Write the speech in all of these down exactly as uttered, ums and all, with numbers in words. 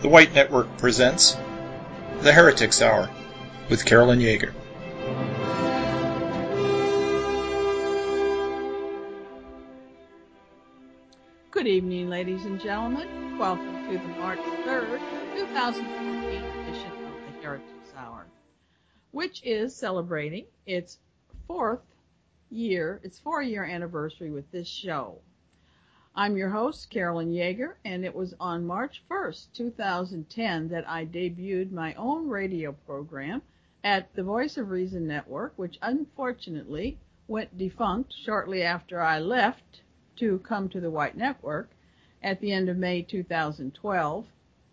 White Network presents The Heretics Hour with Carolyn Yeager. Good evening, ladies and gentlemen. Welcome to the March third, twenty fourteen edition of The Heretics Hour, which is celebrating its fourth year, its four-year anniversary with this show. I'm your host, Carolyn Yeager, and it was on March first, two thousand ten that I debuted my own radio program at the Voice of Reason Network, which unfortunately went defunct shortly after I left to come to the White Network at the end of May two thousand twelve.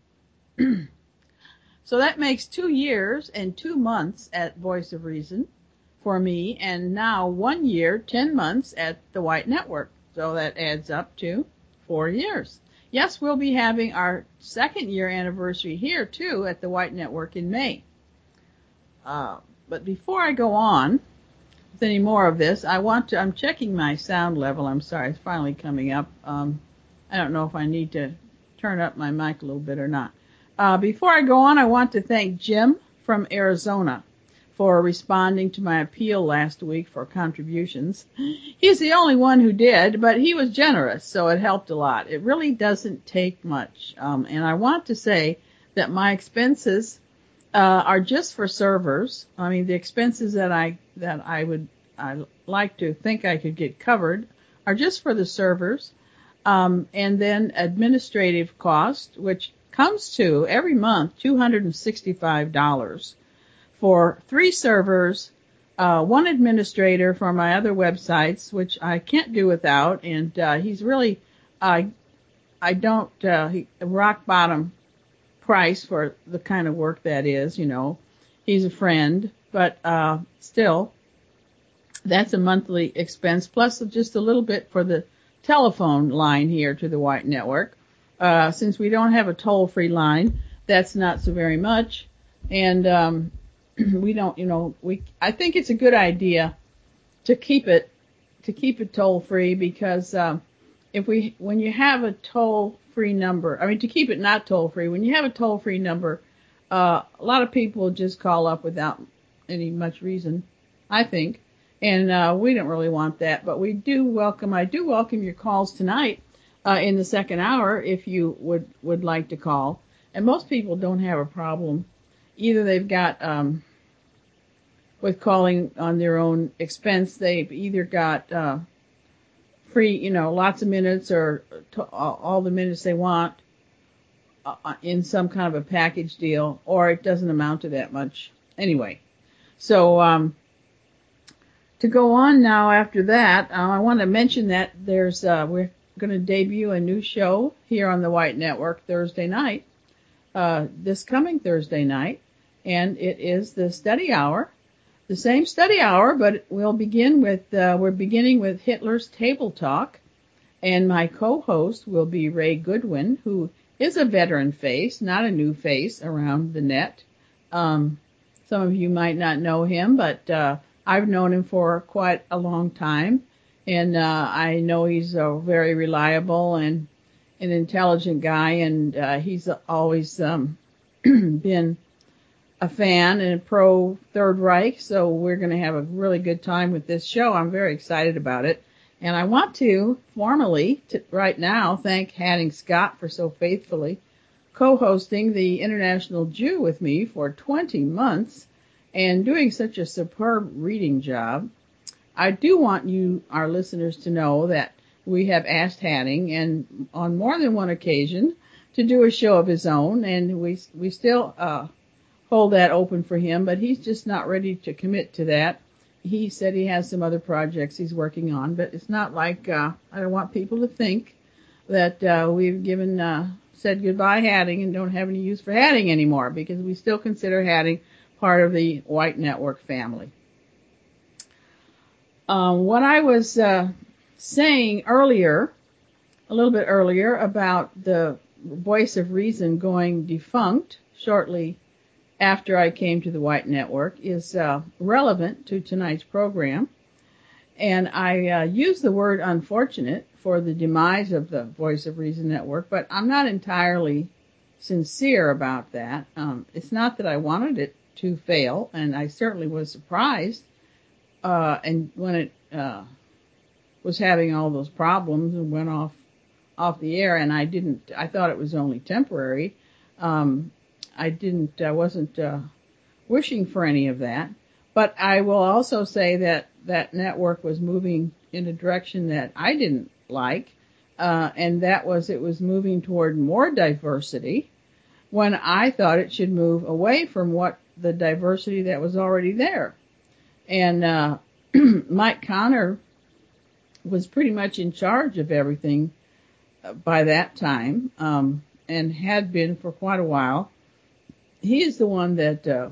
So that makes two years and two months at Voice of Reason for me, and now one year, ten months at the White Network. So that adds up to four years. Yes, we'll be having our second year anniversary here too at the White Network in May. Uh, but before I go on with any more of this, I want to, I'm checking my sound level. I'm sorry, it's finally coming up. Um, I don't know if I need to turn up my mic a little bit or not. Uh, before I go on, I want to thank Jim from Arizona for responding to my appeal last week for contributions. He's the only one who did, but he was generous, so it helped a lot. It really doesn't take much. Um, and I want to say that my expenses uh, are just for servers. I mean, the expenses that I that I would I like to think I could get covered are just for the servers, um, and then administrative cost, which comes to every month two hundred sixty-five dollars. For three servers, uh, one administrator for my other websites, which I can't do without, and uh, he's really, uh, I don't, uh, he, rock bottom price for the kind of work that is, you know. He's a friend, but uh, still, that's a monthly expense, plus just a little bit for the telephone line here to the White Network. Uh, since we don't have a toll-free line, that's not so very much, and um we don't, you know, we, I think it's a good idea to keep it, to keep it toll free because, um, if we, when you have a toll free number, I mean, to keep it not toll free, when you have a toll free number, uh, a lot of people just call up without any much reason, I think. And, uh, we don't really want that, but we do welcome, I do welcome your calls tonight, uh, in the second hour if you would, would like to call. And most people don't have a problem. Either they've got, um, with calling on their own expense, they've either got, uh, free, you know, lots of minutes or to, all, all the minutes they want uh, in some kind of a package deal, or it doesn't amount to that much anyway. So, um, to go on now after that, uh, I want to mention that there's, uh, we're going to debut a new show here on the White Network Thursday night, uh, this coming Thursday night. And it is the study hour, the same study hour, but we'll begin with, uh, we're beginning with Hitler's Table Talk. And my co-host will be Ray Goodwin, who is a veteran face, not a new face around the net. Um, some of you might not know him, but, uh, I've known him for quite a long time. And, uh, I know he's a very reliable and an intelligent guy. And, uh, he's always, um, been a fan and a pro Third Reich, so we're going to have a really good time with this show. I'm very excited about it. And I want to formally, to, right now, thank Hatting Scott for so faithfully co-hosting the International Jew with me for twenty months and doing such a superb reading job. I do want you, our listeners, to know that we have asked Hatting, and on more than one occasion, to do a show of his own, and we we still uh hold that open for him, but he's just not ready to commit to that. He said he has some other projects he's working on, but it's not like, uh, I don't want people to think that, uh, we've given, uh, said goodbye Hatting and don't have any use for Hatting anymore, because we still consider Hatting part of the White Network family. Um, what I was, uh, saying earlier, a little bit earlier about the Voice of Reason going defunct shortly after I came to the White Network is uh, relevant to tonight's program. And I uh, use the word unfortunate for the demise of the Voice of Reason Network, but I'm not entirely sincere about that. Um, it's not that I wanted it to fail, and I certainly was surprised. Uh, and when it uh, was having all those problems and went off off the air, and I didn't. I thought it was only temporary. Um, I didn't. I wasn't uh, wishing for any of that. But I will also say that that network was moving in a direction that I didn't like, uh, and that was it was moving toward more diversity when I thought it should move away from what the diversity that was already there. And uh, Mike Connor was pretty much in charge of everything by that time, um, and had been for quite a while. He is the one that uh,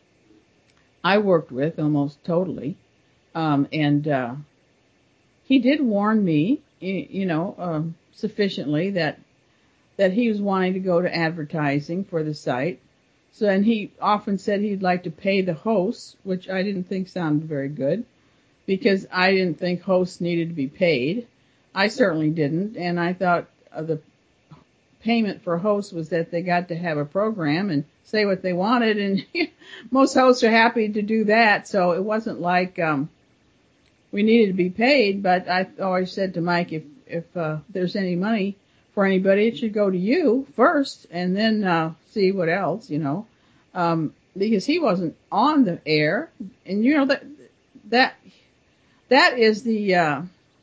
I worked with almost totally, um, and uh, he did warn me, you know, um, sufficiently that that he was wanting to go to advertising for the site. So, and he often said he'd like to pay the hosts, which I didn't think sounded very good, because I didn't think hosts needed to be paid. I certainly didn't, and I thought uh, the payment for hosts was that they got to have a program and say what they wanted, and most hosts are happy to do that, so it wasn't like um we needed to be paid. But I always said to Mike, if if uh, there's any money for anybody, it should go to you first, and then uh see what else, you know, um because he wasn't on the air, and you know that that that is the uh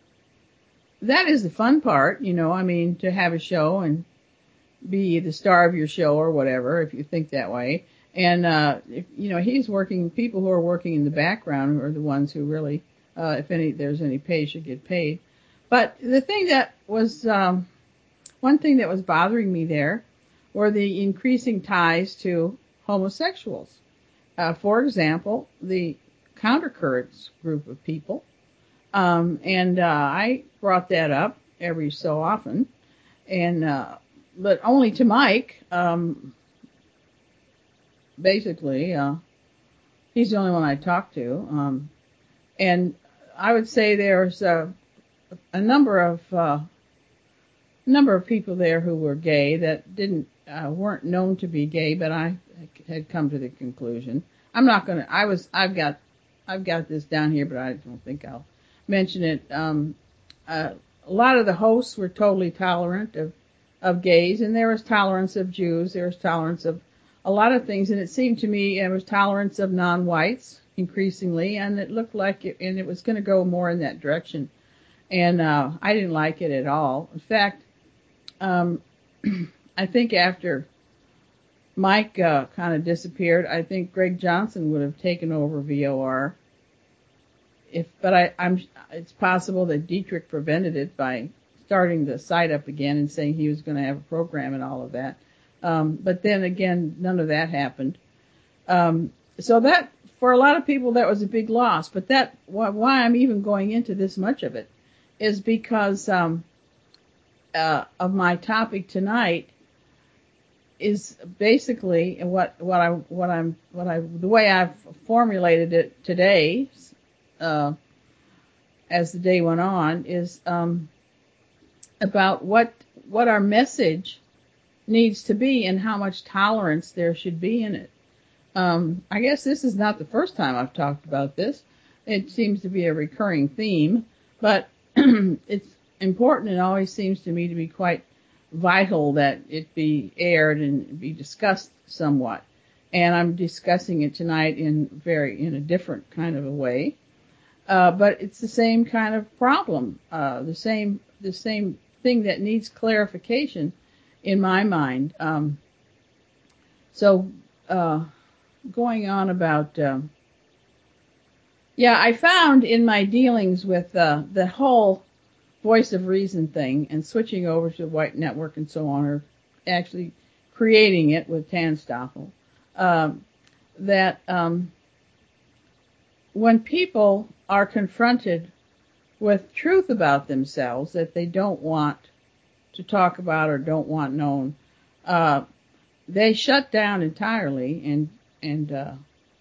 that is the fun part, you know. I mean, to have a show and be the star of your show or whatever, if you think that way. And, uh, if, you know, he's working, people who are working in the background are the ones who really, uh, if any, there's any pay, should get paid. But the thing that was, um, one thing that was bothering me there were the increasing ties to homosexuals. Uh, for example, the Countercurrents group of people. Um, and, uh, I brought that up every so often. And, uh, but only to Mike, um, basically, uh, he's the only one I talk to, um, and I would say there's a, a number of, uh, number of people there who were gay that didn't, uh, weren't known to be gay, but I had come to the conclusion. I'm not gonna, I was, I've got, I've got this down here, but I don't think I'll mention it. Um, uh, a lot of the hosts were totally tolerant of of gays, and there was tolerance of Jews, there was tolerance of a lot of things, and it seemed to me there was tolerance of non-whites increasingly, and it looked like it, and it was going to go more in that direction, and uh I didn't like it at all. In fact, um I think after Mike uh, kind of disappeared, I think Greg Johnson would have taken over V O R. If, but I, I'm, it's possible that Dietrich prevented it by starting the site up again and saying he was going to have a program and all of that. Um, but then again, none of that happened. Um, so that, for a lot of people, that was a big loss. But that, why I'm even going into this much of it is because, um, uh, of my topic tonight is basically what, what I, what I'm, what I, the way I've formulated it today, uh, as the day went on, is, um, about what what our message needs to be and how much tolerance there should be in it. Um, I guess this is not the first time I've talked about this. It seems to be a recurring theme, but it's important and always seems to me to be quite vital that it be aired and be discussed somewhat. And I'm discussing it tonight in very in a different kind of a way. Uh, but it's the same kind of problem, uh, the same the same thing that needs clarification in my mind. Um, so, uh, going on about, um, yeah, I found in my dealings with, uh, the whole Voice of Reason thing and switching over to the White Network and so on, or actually creating it with Tanstoffel, um, that, um, when people are confronted with truth about themselves that they don't want to talk about or don't want known, uh, they shut down entirely and, and, uh,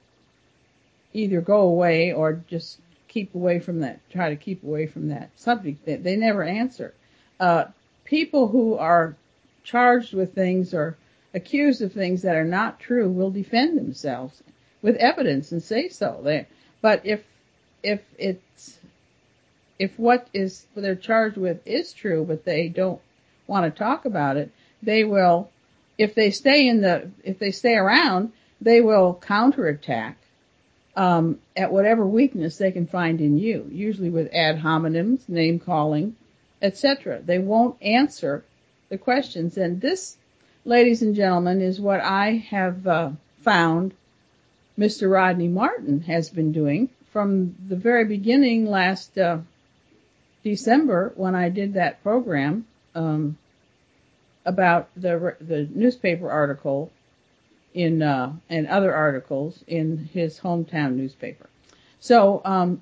either go away or just keep away from that, try to keep away from that subject. They, they never answer. Uh, people who are charged with things or accused of things that are not true will defend themselves with evidence and say so. They, but if if it's if what is what they're charged with is true, but they don't want to talk about it, they will. If they stay in the if they stay around, they will counterattack um, at whatever weakness they can find in you. Usually with ad hominems, name calling, et cetera. They won't answer the questions, and this, ladies and gentlemen, is what I have uh, found Mister Rodney Martin has been doing from the very beginning last uh, December when I did that program um, about the the newspaper article in uh, and other articles in his hometown newspaper. So um,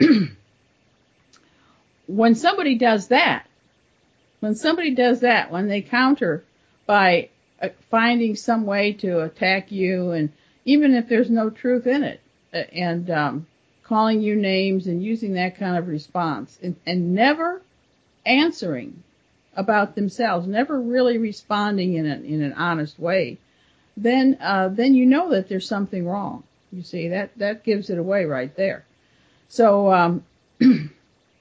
when somebody does that, when somebody does that, when they counter by uh, finding some way to attack you, and even if there's no truth in it, uh, and um, calling you names and using that kind of response, and, and never answering about themselves, never really responding in, a, in an honest way, then uh, then you know that there's something wrong. You see, that, that gives it away right there. So um, I'm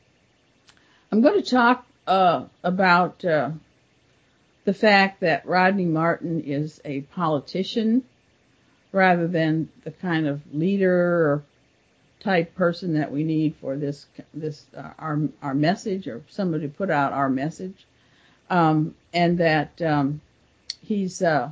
going to talk uh, about uh, the fact that Rodney Martin is a politician rather than the kind of leader or type person that we need for this this uh, our our message, or somebody to put out our message, um, and that um, he's uh,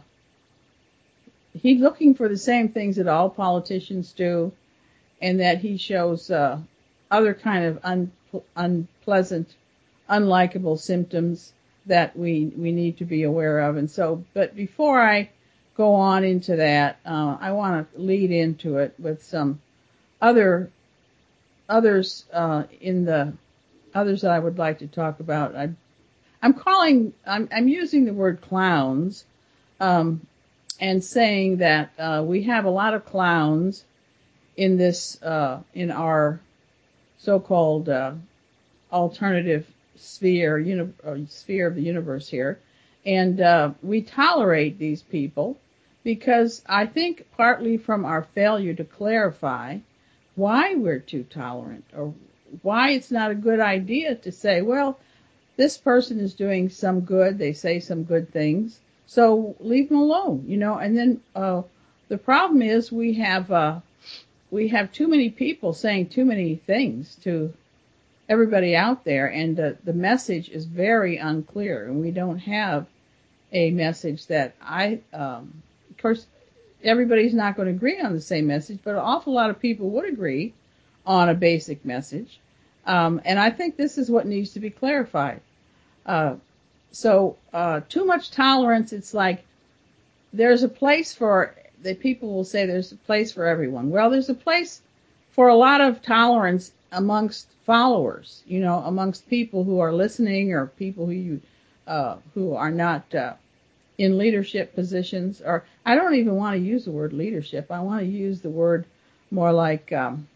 he's looking for the same things that all politicians do, and that he shows uh, other kind of un, unpleasant, unlikable symptoms that we we need to be aware of. And so, but before I go on into that, uh, I want to lead into it with some other others uh, in the others that I would like to talk about. I, I'm calling, I'm, I'm using the word clowns, um, and saying that uh, we have a lot of clowns in this, uh, in our so-called uh, alternative sphere, uni- uh, sphere of the universe here, and uh, we tolerate these people because I think partly from our failure to clarify why we're too tolerant, or why it's not a good idea to say, well, this person is doing some good, they say some good things, so leave them alone, you know. And then uh, the problem is we have uh, we have too many people saying too many things to everybody out there, and uh, the message is very unclear, and we don't have a message that I, um, of course, everybody's not going to agree on the same message, but an awful lot of people would agree on a basic message. Um, and I think this is what needs to be clarified. Uh, so, uh, too much tolerance, it's like there's a place for, the people will say there's a place for everyone. Well, there's a place for a lot of tolerance amongst followers, you know, amongst people who are listening, or people who you, uh, who are not, uh, in leadership positions, or I don't even want to use the word leadership. I want to use the word more like um,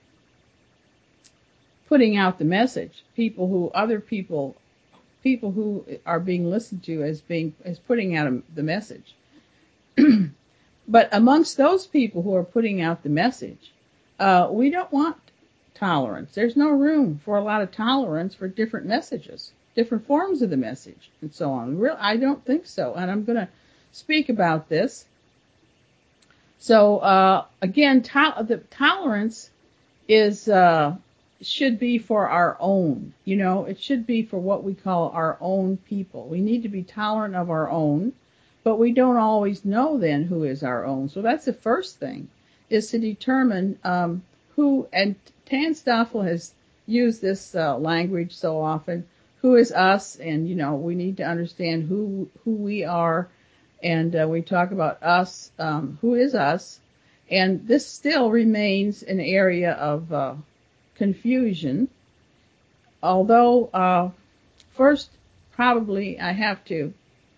putting out the message. People who, other people, people who are being listened to as being, as putting out a, the message. But amongst those people who are putting out the message, uh, we don't want tolerance. There's no room for a lot of tolerance for different messages, different forms of the message, and so on. Real, I don't think so, and I'm going to speak about this. So uh, again, to- the tolerance is uh, should be for our own. You know, it should be for what we call our own people. We need to be tolerant of our own, but we don't always know then who is our own. So that's the first thing, is to determine um, who. And Tan Stoffel has used this uh, language so often. Who is us? And, you know, we need to understand who who we are. And uh, we talk about us, um, who is us. And this still remains an area of uh, confusion. Although, uh, first, probably I have to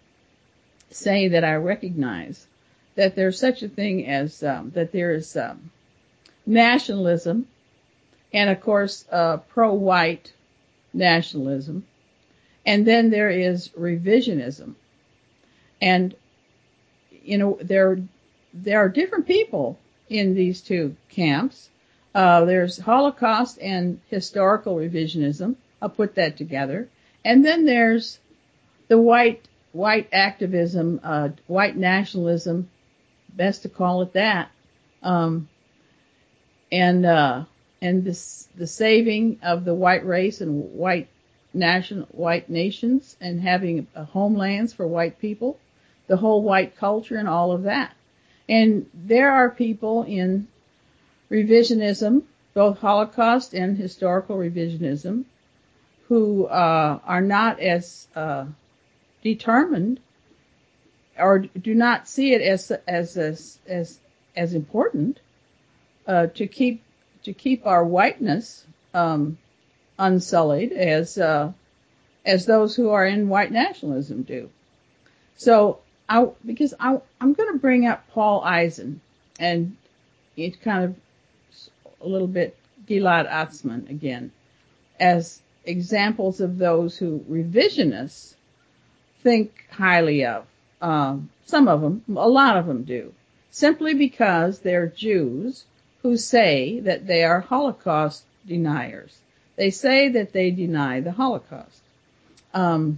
say that I recognize that there's such a thing as, um, that there is um, nationalism, and, of course, uh, pro-white nationalism. And then there is revisionism. And you know, there, there are different people in these two camps. Uh, there's Holocaust and historical revisionism. I'll put that together. And then there's the white, white activism, uh, white nationalism, best to call it that. Um, and, uh, and this, the saving of the white race and white nation, white nations and having uh, homelands for white people, the whole white culture and all of that. And there are people in revisionism, both Holocaust and historical revisionism, who uh, are not as uh, determined or do not see it as as as as, as important uh, to keep to keep our whiteness um, unsullied as uh, as those who are in white nationalism do. So, I because I I'm going to bring up Paul Eisen and it's kind of a little bit Gilad Atzmon again as examples of those who revisionists think highly of. Um, some of them, a lot of them do, simply because they're Jews who say that they are Holocaust deniers. They say that they deny the Holocaust. Um,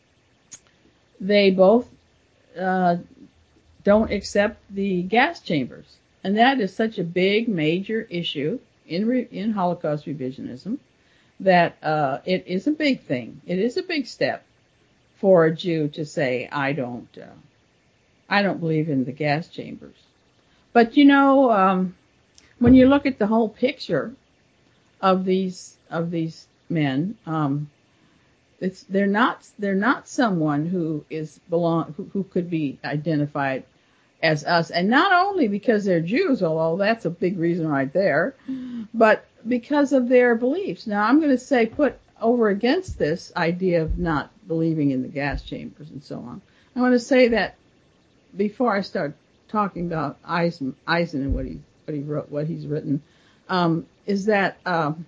they both uh, don't accept the gas chambers. And that is such a big, major issue in re- in Holocaust revisionism that uh, it is a big thing. It is a big step for a Jew to say, I don't, uh, I don't believe in the gas chambers. But you know, um, when you look at the whole picture of these of these men, um, it's they're not they're not someone who is belong who, who could be identified as us, and not only because they're Jews, although that's a big reason right there, but because of their beliefs. Now, I'm going to say put over against this idea of not believing in the gas chambers and so on. I want to say that before I start talking about Eisen, Eisen and what he what he wrote, what he's written, um, is that um,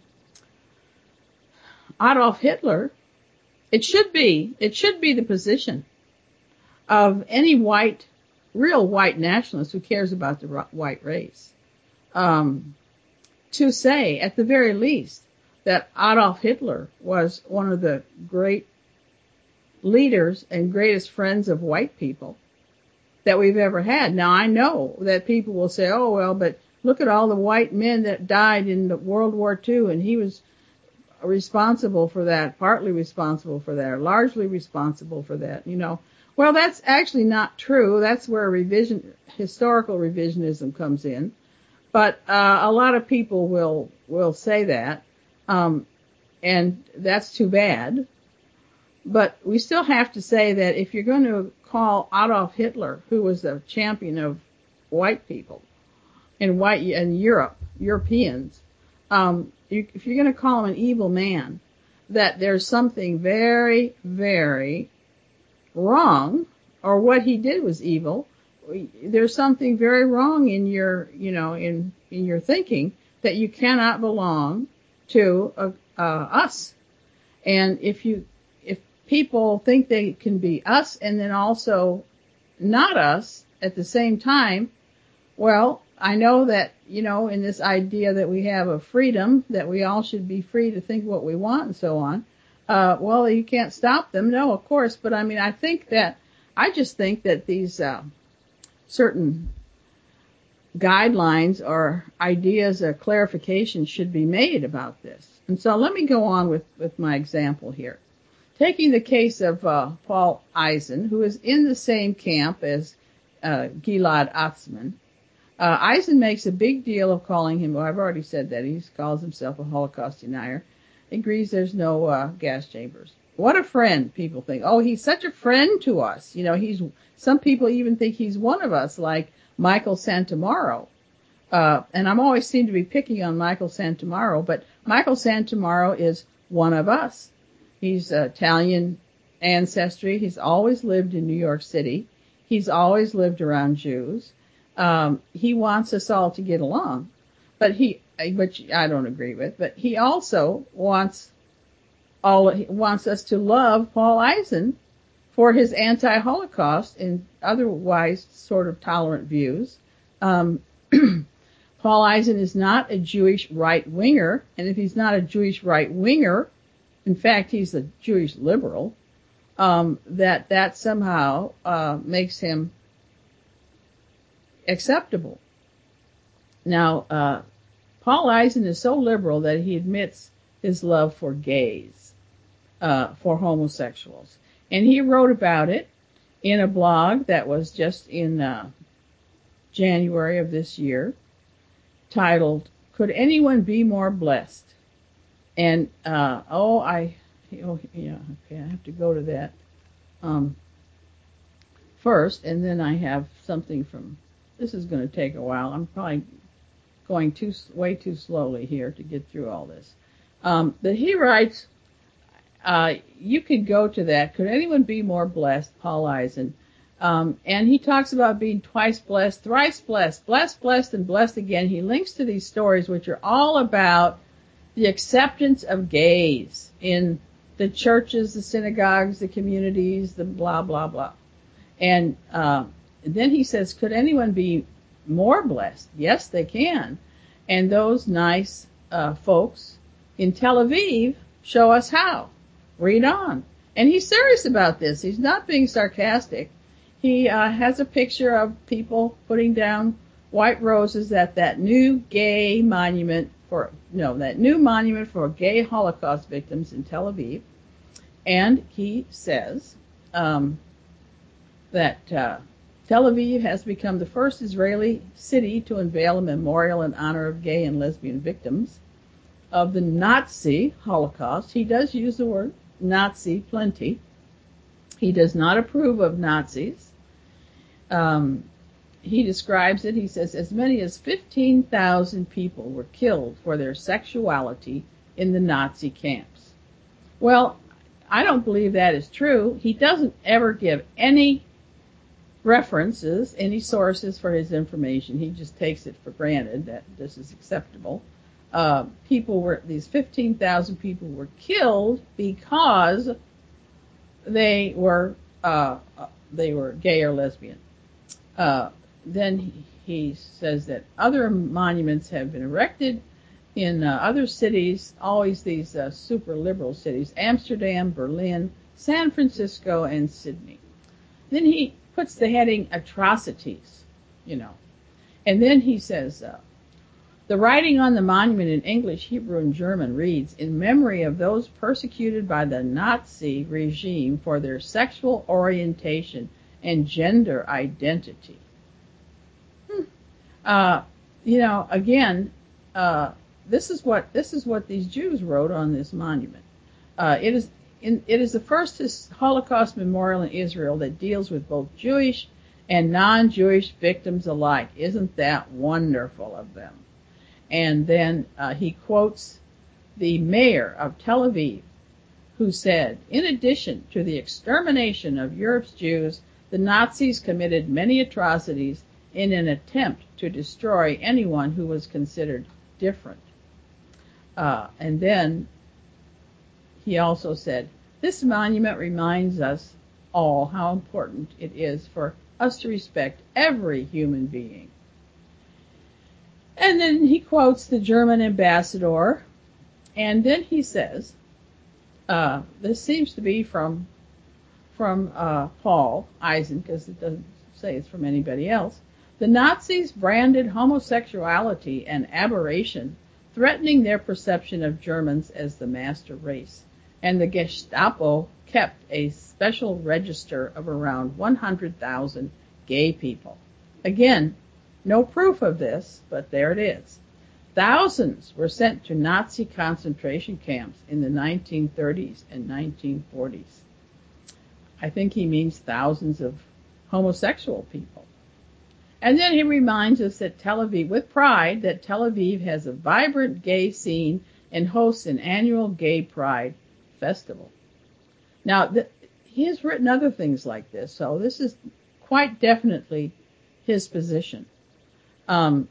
Adolf Hitler. It should be it should be the position of any white. Real white nationalist who cares about the white race, um, to say at the very least that Adolf Hitler was one of the great leaders and greatest friends of white people that we've ever had. Now I know that people will say, oh well, but look at all the white men that died in World War Two and he was responsible for that, partly responsible for that, or largely responsible for that, you know. Well, that's actually not true. That's where revision, historical revisionism comes in. But uh, a lot of people will will say that, um, and that's too bad. But we still have to say that if you're going to call Adolf Hitler, who was a champion of white people in white in Europe, Europeans, um, you, if you're going to call him an evil man, that there's something very, very wrong, or what he did was evil, there's something very wrong in your, you know, in, in your thinking that you cannot belong to uh, uh, us. And if you, if people think they can be us and then also not us at the same time, well, I know that, you know, in this idea that we have of freedom, that we all should be free to think what we want and so on, Uh, well, you can't stop them. No, of course. But I mean, I think that, I just think that these, uh, certain guidelines or ideas or clarifications should be made about this. And so let me go on with, with my example here. Taking the case of, uh, Paul Eisen, who is in the same camp as, uh, Gilad Atzmon. Uh, Eisen makes a big deal of calling him, well, I've already said that, he calls himself a Holocaust denier. Agrees there's no uh, gas chambers. What a friend, people think. Oh, he's such a friend to us. You know, he's, some people even think he's one of us, like Michael Santomaro. Uh, and I'm always seem to be picking on Michael Santomaro, but Michael Santomaro is one of us. He's uh, Italian ancestry. He's always lived in New York City. He's always lived around Jews. Um, he wants us all to get along. But he, which I don't agree with, but he also wants all, he wants us to love Paul Eisen for his anti-Holocaust and otherwise sort of tolerant views. Um, Paul Eisen is not a Jewish right-winger, and if he's not a Jewish right-winger, in fact, he's a Jewish liberal, um, that that somehow uh, makes him acceptable. Now, uh, Paul Eisen is so liberal that he admits his love for gays, uh, for homosexuals. And he wrote about it in a blog that was just in uh, January of this year, titled, "Could Anyone Be More Blessed?" And, uh, oh, I, oh, yeah, okay, I have to go to that um, first, and then I have something from, this is going to take a while. I'm probably going too way too slowly here to get through all this. Um, but he writes, uh, you could go to that. Could anyone be more blessed? Paul Eisen. Um, and he talks about being twice blessed, thrice blessed, blessed, blessed, and blessed again. He links to these stories which are all about the acceptance of gays in the churches, the synagogues, the communities, the blah, blah, blah. And uh, then he says, could anyone be more blessed? Yes, they can. And those nice uh, folks in Tel Aviv show us how. Read on. And he's serious about this. He's not being sarcastic. He uh, has a picture of people putting down white roses at that new gay monument for, no, that new monument for gay Holocaust victims in Tel Aviv. And he says um, that uh, Tel Aviv has become the first Israeli city to unveil a memorial in honor of gay and lesbian victims of the Nazi Holocaust. He does use the word Nazi plenty. He does not approve of Nazis. Um, he describes it, he says, as many as fifteen thousand people were killed for their sexuality in the Nazi camps. Well, I don't believe that is true. He doesn't ever give any references, any sources for his information. He just takes it for granted that this is acceptable. Uh, people were, these fifteen thousand people were killed because they were, uh, they were gay or lesbian. Uh, then he, he says that other monuments have been erected in uh, other cities, always these uh, super liberal cities, Amsterdam, Berlin, San Francisco, and Sydney. Then he puts the heading atrocities, you know. And then he says, uh, the writing on the monument in English, Hebrew, and German reads, in memory of those persecuted by the Nazi regime for their sexual orientation and gender identity. Hmm. Uh, you know, again, uh, this is what this is what these Jews wrote on this monument. Uh, it is in, it is the first Holocaust memorial in Israel that deals with both Jewish and non-Jewish victims alike. Isn't that wonderful of them? And then uh, he quotes the mayor of Tel Aviv, who said, in addition to the extermination of Europe's Jews, the Nazis committed many atrocities in an attempt to destroy anyone who was considered different. Uh, and then he also said, this monument reminds us all how important it is for us to respect every human being. And then he quotes the German ambassador, and then he says, uh, this seems to be from from uh, Paul Eisen, because it doesn't say it's from anybody else. The Nazis branded homosexuality an aberration, threatening their perception of Germans as the master race. And the Gestapo kept a special register of around one hundred thousand gay people. Again, no proof of this, but there it is. Thousands were sent to Nazi concentration camps in the nineteen thirties and nineteen forties. I think he means thousands of homosexual people. And then he reminds us that Tel Aviv, with pride, that Tel Aviv has a vibrant gay scene and hosts an annual gay pride festival. Now, th- he has written other things like this, so this is quite definitely his position. Um,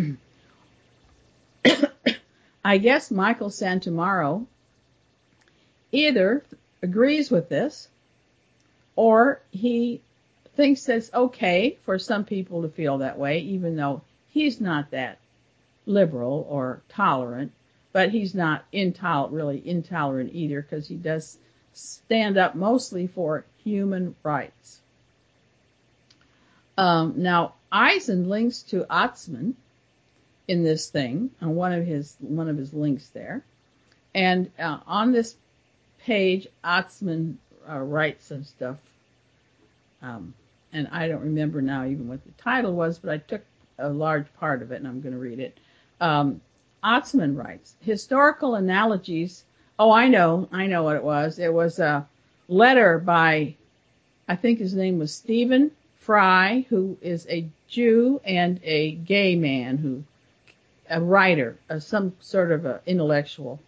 I guess Michael Santomaro either agrees with this or he thinks it's okay for some people to feel that way, even though he's not that liberal or tolerant, but he's not intol- really intolerant either, because he does stand up mostly for human rights. Um, now, Eisen links to Atzmann in this thing on one of his one of his links there, and uh, on this page, Atzmann uh, writes some stuff, um, and I don't remember now even what the title was, but I took a large part of it, and I'm going to read it. Um, Atzmann writes, historical analogies. Oh, I know, I know what it was. It was a letter by, I think his name was Stephen Fry, who is a Jew and a gay man, who, a writer, uh, some sort of an intellectual,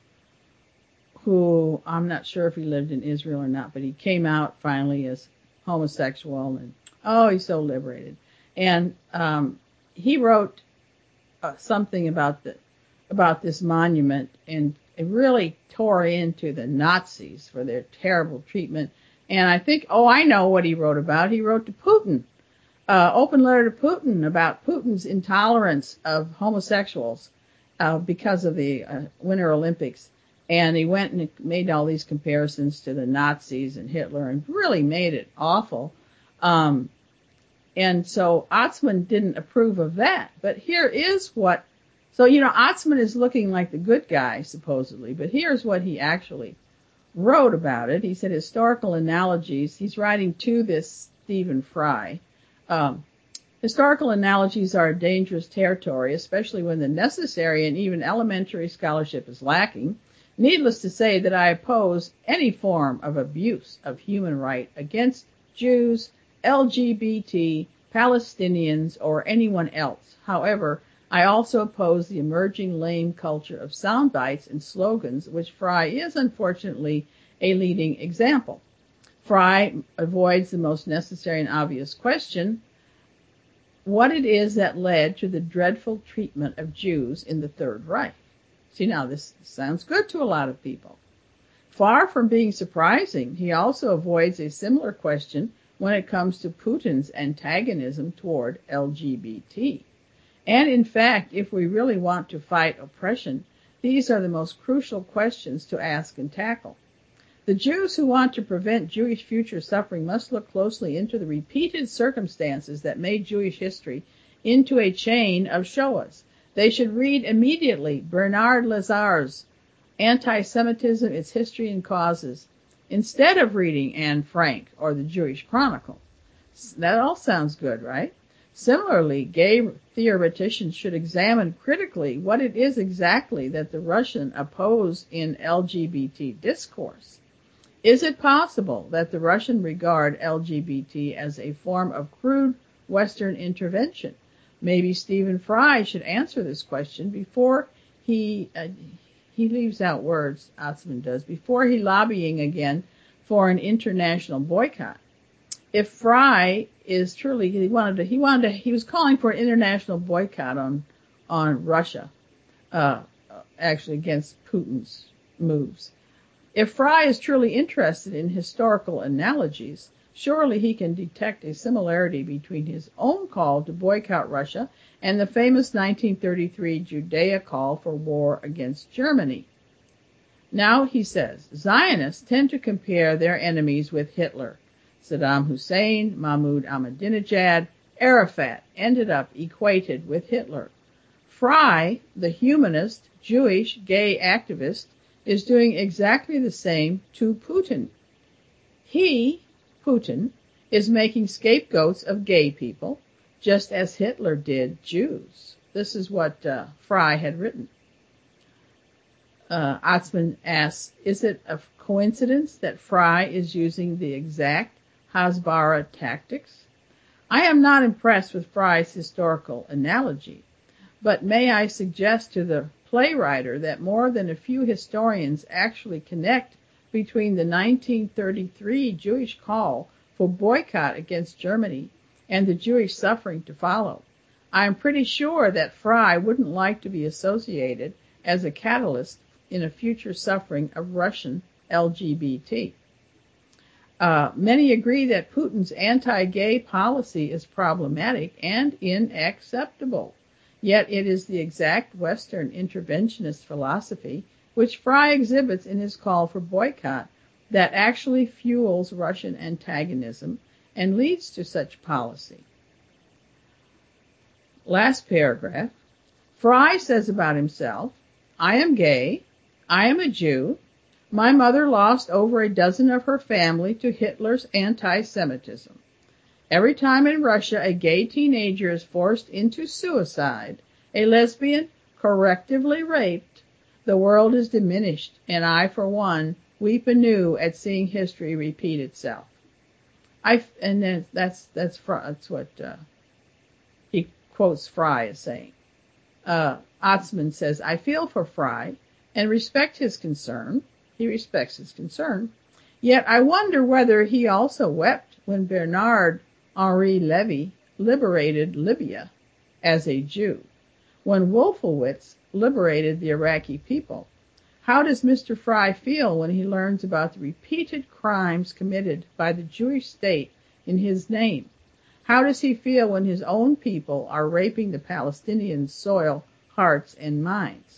who I'm not sure if he lived in Israel or not, but he came out finally as homosexual, and oh, he's so liberated. And um, he wrote uh, something about the about this monument, and it really tore into the Nazis for their terrible treatment. And I think, oh, I know what he wrote about. He wrote to Putin, uh, open letter to Putin about Putin's intolerance of homosexuals uh, because of the uh, Winter Olympics. And he went and made all these comparisons to the Nazis and Hitler and really made it awful. Um, and so Atzmann didn't approve of that. But here is what, so, you know, Atzmann is looking like the good guy, supposedly, but here's what he actually wrote about it. He said historical analogies. He's writing to this Stephen Fry. Um, historical analogies are a dangerous territory, especially when the necessary and even elementary scholarship is lacking. Needless to say that I oppose any form of abuse of human right against Jews, L G B T, Palestinians, or anyone else. However, I also oppose the emerging lame culture of sound bites and slogans, which Fry is unfortunately a leading example. Fry avoids the most necessary and obvious question, what it is that led to the dreadful treatment of Jews in the Third Reich. See, now this sounds good to a lot of people. Far from being surprising, he also avoids a similar question when it comes to Putin's antagonism toward L G B T. And in fact, if we really want to fight oppression, these are the most crucial questions to ask and tackle. The Jews who want to prevent Jewish future suffering must look closely into the repeated circumstances that made Jewish history into a chain of Shoahs. They should read immediately Bernard Lazar's Anti-Semitism, Its History and Causes, instead of reading Anne Frank or the Jewish Chronicle. That all sounds good, right? Similarly, gay theoreticians should examine critically what it is exactly that the Russian oppose in L G B T discourse. Is it possible that the Russian regard L G B T as a form of crude Western intervention? Maybe Stephen Fry should answer this question before he uh, he leaves out words, Atzmann does, before he lobbying again for an international boycott. If Fry is truly, he wanted to, he wanted to, he was calling for an international boycott on, on Russia, uh, actually against Putin's moves. If Fry is truly interested in historical analogies, surely he can detect a similarity between his own call to boycott Russia and the famous nineteen thirty-three Judea call for war against Germany. Now, he says, Zionists tend to compare their enemies with Hitler. Saddam Hussein, Mahmoud Ahmadinejad, Arafat ended up equated with Hitler. Fry, the humanist, Jewish, gay activist, is doing exactly the same to Putin. He, Putin, is making scapegoats of gay people, just as Hitler did Jews. This is what uh, Fry had written. Uh, Atzmann asks, is it a coincidence that Fry is using the exact Hasbara tactics? I am not impressed with Fry's historical analogy, but may I suggest to the playwriter that more than a few historians actually connect between the nineteen thirty-three Jewish call for boycott against Germany and the Jewish suffering to follow. I am pretty sure that Fry wouldn't like to be associated as a catalyst in a future suffering of Russian L G B T. Uh, many agree that Putin's anti-gay policy is problematic and unacceptable. Yet it is the exact Western interventionist philosophy which Fry exhibits in his call for boycott that actually fuels Russian antagonism and leads to such policy. Last paragraph. Fry says about himself, I am gay, I am a Jew, my mother lost over a dozen of her family to Hitler's anti-Semitism. Every time in Russia a gay teenager is forced into suicide, a lesbian correctively raped, the world is diminished, and I, for one, weep anew at seeing history repeat itself. I, and that's, that's, that's, that's what uh, he quotes Fry as saying. Uh, Otzman says, I feel for Fry and respect his concern. He respects his concern. Yet I wonder whether he also wept when Bernard-Henri Levy liberated Libya as a Jew, when Wolfowitz liberated the Iraqi people. How does Mister Fry feel when he learns about the repeated crimes committed by the Jewish state in his name? How does he feel when his own people are raping the Palestinian soil, hearts, and minds?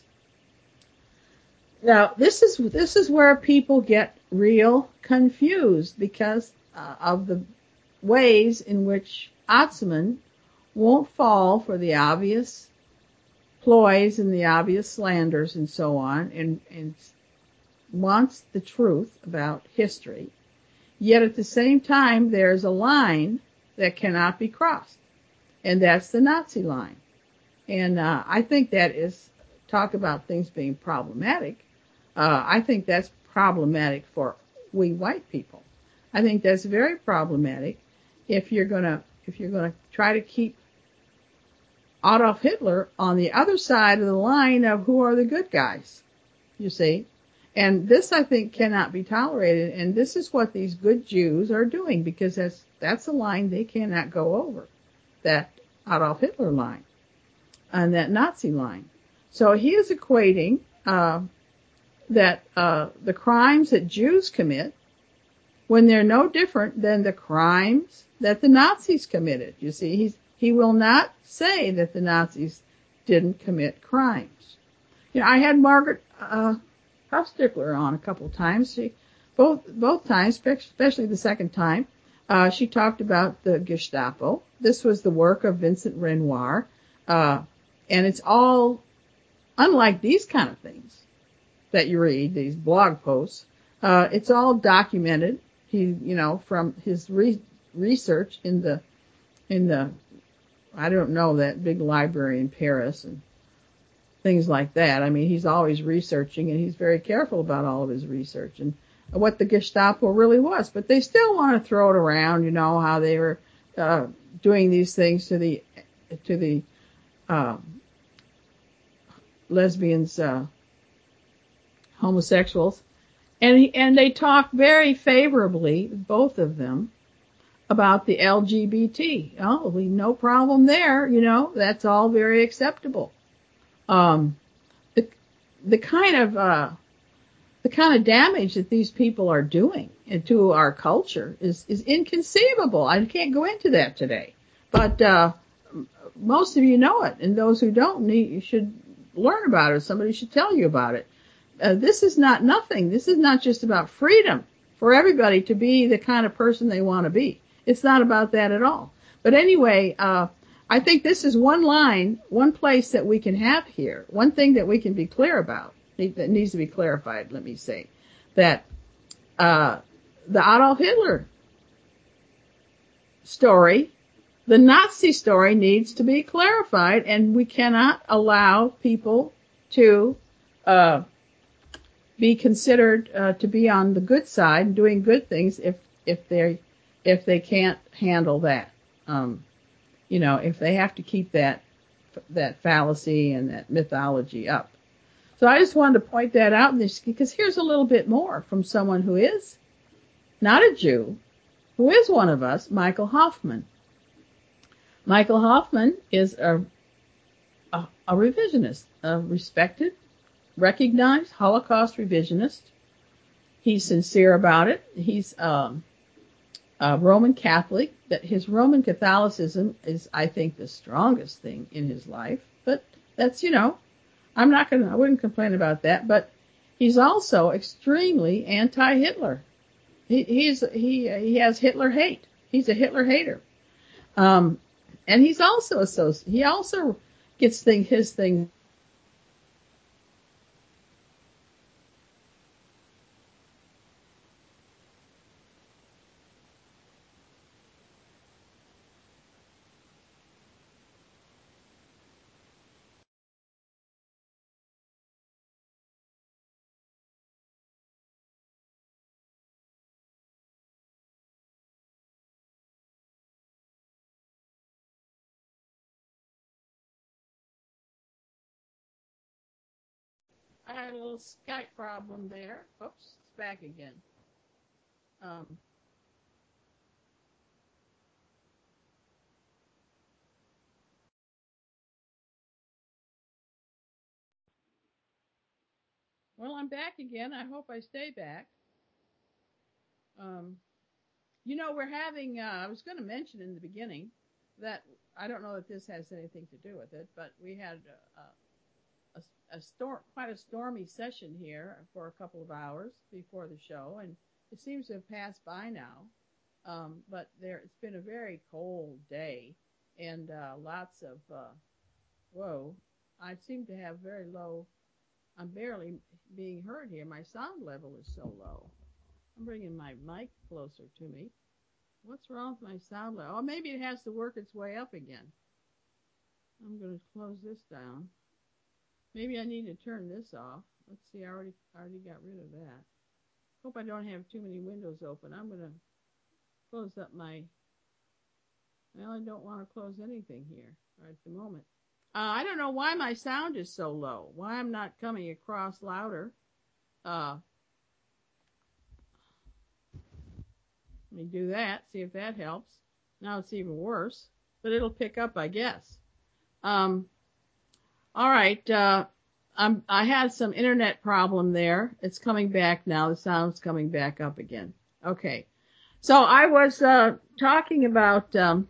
Now, this is this is where people get real confused because uh, of the ways in which Otzman won't fall for the obvious ploys and the obvious slanders and so on, and, and wants the truth about history. Yet at the same time, there's a line that cannot be crossed, and that's the Nazi line. And uh, I think that is, talk about things being problematic, uh, I think that's problematic for we white people. I think that's very problematic if you're gonna if you're gonna try to keep Adolf Hitler on the other side of the line of who are the good guys, you see. And this, I think, cannot be tolerated, and this is what these good Jews are doing, because that's that's a line they cannot go over, that Adolf Hitler line and that Nazi line. So he is equating uh, that uh, the crimes that Jews commit, when they're no different than the crimes that the Nazis committed. You see, he's, he will not say that the Nazis didn't commit crimes. You know, I had Margaret uh, Hufstekler on a couple of times. She, both both times, especially the second time, uh, she talked about the Gestapo. This was the work of Vincent Renoir, uh, and it's all unlike these kind of things that you read, these blog posts. Uh, it's all documented. He, you know, from his re- research in the in the I don't know, that big library in Paris and things like that. I mean, he's always researching, and he's very careful about all of his research and what the Gestapo really was. But they still want to throw it around, you know, how they were uh, doing these things to the to the uh, lesbians, uh, homosexuals, and he, and they talk very favorably, both of them, about the L G B T. Oh, we no problem there, you know, that's all very acceptable. Um, the the kind of uh, the kind of damage that these people are doing to our culture is is inconceivable. I can't go into that today, but uh, most of you know it, and those who don't need you should learn about it. Somebody should tell you about it. Uh, this is not nothing. This is not just about freedom for everybody to be the kind of person they want to be. It's not about that at all. But anyway, uh, I think this is one line, one place that we can have here, one thing that we can be clear about, that needs to be clarified, let me say, that uh, the Adolf Hitler story, the Nazi story needs to be clarified, and we cannot allow people to uh, be considered uh, to be on the good side and doing good things if if they if they can't handle that. Um, you know, if they have to keep that that fallacy and that mythology up. So I just wanted to point that out, because here's a little bit more from someone who is not a Jew, who is one of us, Michael Hoffman. Michael Hoffman is a, a, a revisionist, a respected, recognized Holocaust revisionist. He's sincere about it. He's um, uh, Roman Catholic, that his Roman Catholicism is, I think, the strongest thing in his life. But that's, you know, I'm not going to, I wouldn't complain about that. But he's also extremely anti-Hitler. He, he's, he, he has Hitler hate. He's a Hitler hater. Um, and he's also associated, he also gets thing, his thing. I had a little Skype problem there. Oops, it's back again. Um, well, I'm back again. I hope I stay back. Um, you know, we're having, uh, I was going to mention in the beginning that I don't know if this has anything to do with it, but we had uh, a, a storm, quite a stormy session here for a couple of hours before the show, and it seems to have passed by now. Um, but there, it's been a very cold day, and uh, lots of uh, whoa. I seem to have very low. I'm barely being heard here. My sound level is so low. I'm bringing my mic closer to me. What's wrong with my sound level? Oh, maybe it has to work its way up again. I'm going to close this down. Maybe I need to turn this off. Let's see, I already, already got rid of that. Hope I don't have too many windows open. I'm going to close up my, well, I don't want to close anything here right at the moment. Uh, I don't know why my sound is so low, why I'm not coming across louder. Uh, let me do that, see if that helps. Now it's even worse, but it'll pick up, I guess. Um, all right, uh, I'm, I had some internet problem there. It's coming back now. The sound's coming back up again. Okay. So I was uh, talking about, um,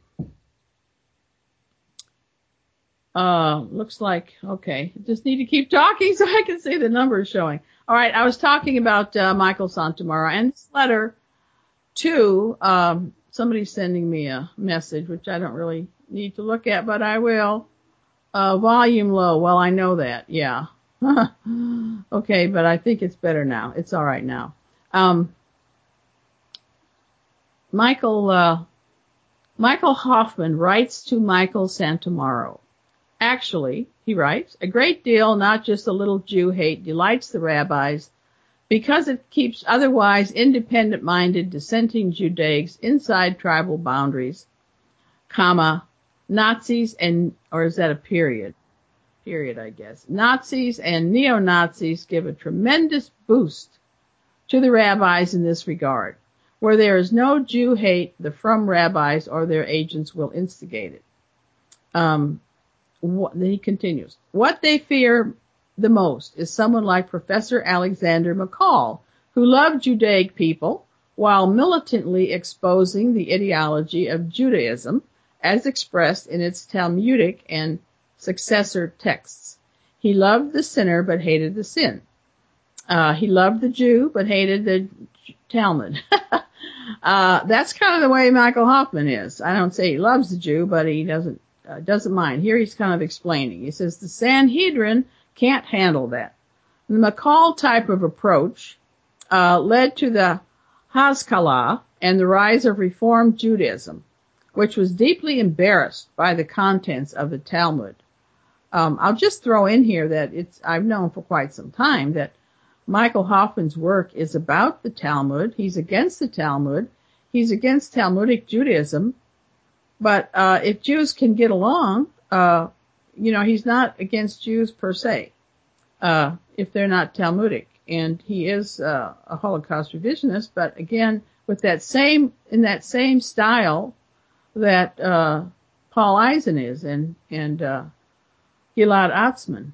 uh, looks like, okay, just need to keep talking so I can see the numbers showing. All right, I was talking about uh, Michael Santamaro and this letter to, um, somebody's sending me a message, which I don't really need to look at, but I will. Uh, volume low. Well, I know that. Yeah. Okay, but I think it's better now. It's all right now. Um, Michael, uh, Michael Hoffman writes to Michael Santamaro. Actually, he writes, a great deal, not just a little Jew hate, delights the rabbis because it keeps otherwise independent-minded dissenting Judaics inside tribal boundaries, comma, Nazis and, or is that a period? Period, I guess. Nazis and neo-Nazis give a tremendous boost to the rabbis in this regard. Where there is no Jew hate, the frum rabbis or their agents will instigate it. Um, what, then he continues. What they fear the most is someone like Professor Alexander McCall, who loved Judaic people while militantly exposing the ideology of Judaism as expressed in its Talmudic and successor texts. He loved the sinner but hated the sin. Uh, he loved the Jew but hated the Talmud. uh, that's kind of the way Michael Hoffman is. I don't say he loves the Jew, but he doesn't uh, doesn't mind. Here he's kind of explaining. He says the Sanhedrin can't handle that. The McCall type of approach uh, led to the Haskalah and the rise of Reformed Judaism, which was deeply embarrassed by the contents of the Talmud. Um, I'll just throw in here that it's I've known for quite some time that Michael Hoffman's work is about the Talmud. He's against the Talmud. He's against Talmudic Judaism. But uh, if Jews can get along, uh, you know, he's not against Jews per se, uh, if they're not Talmudic. And he is uh, a Holocaust revisionist, but again, with that same, in that same style that uh, Paul Eisen is and, and uh, Gilad Atzmon.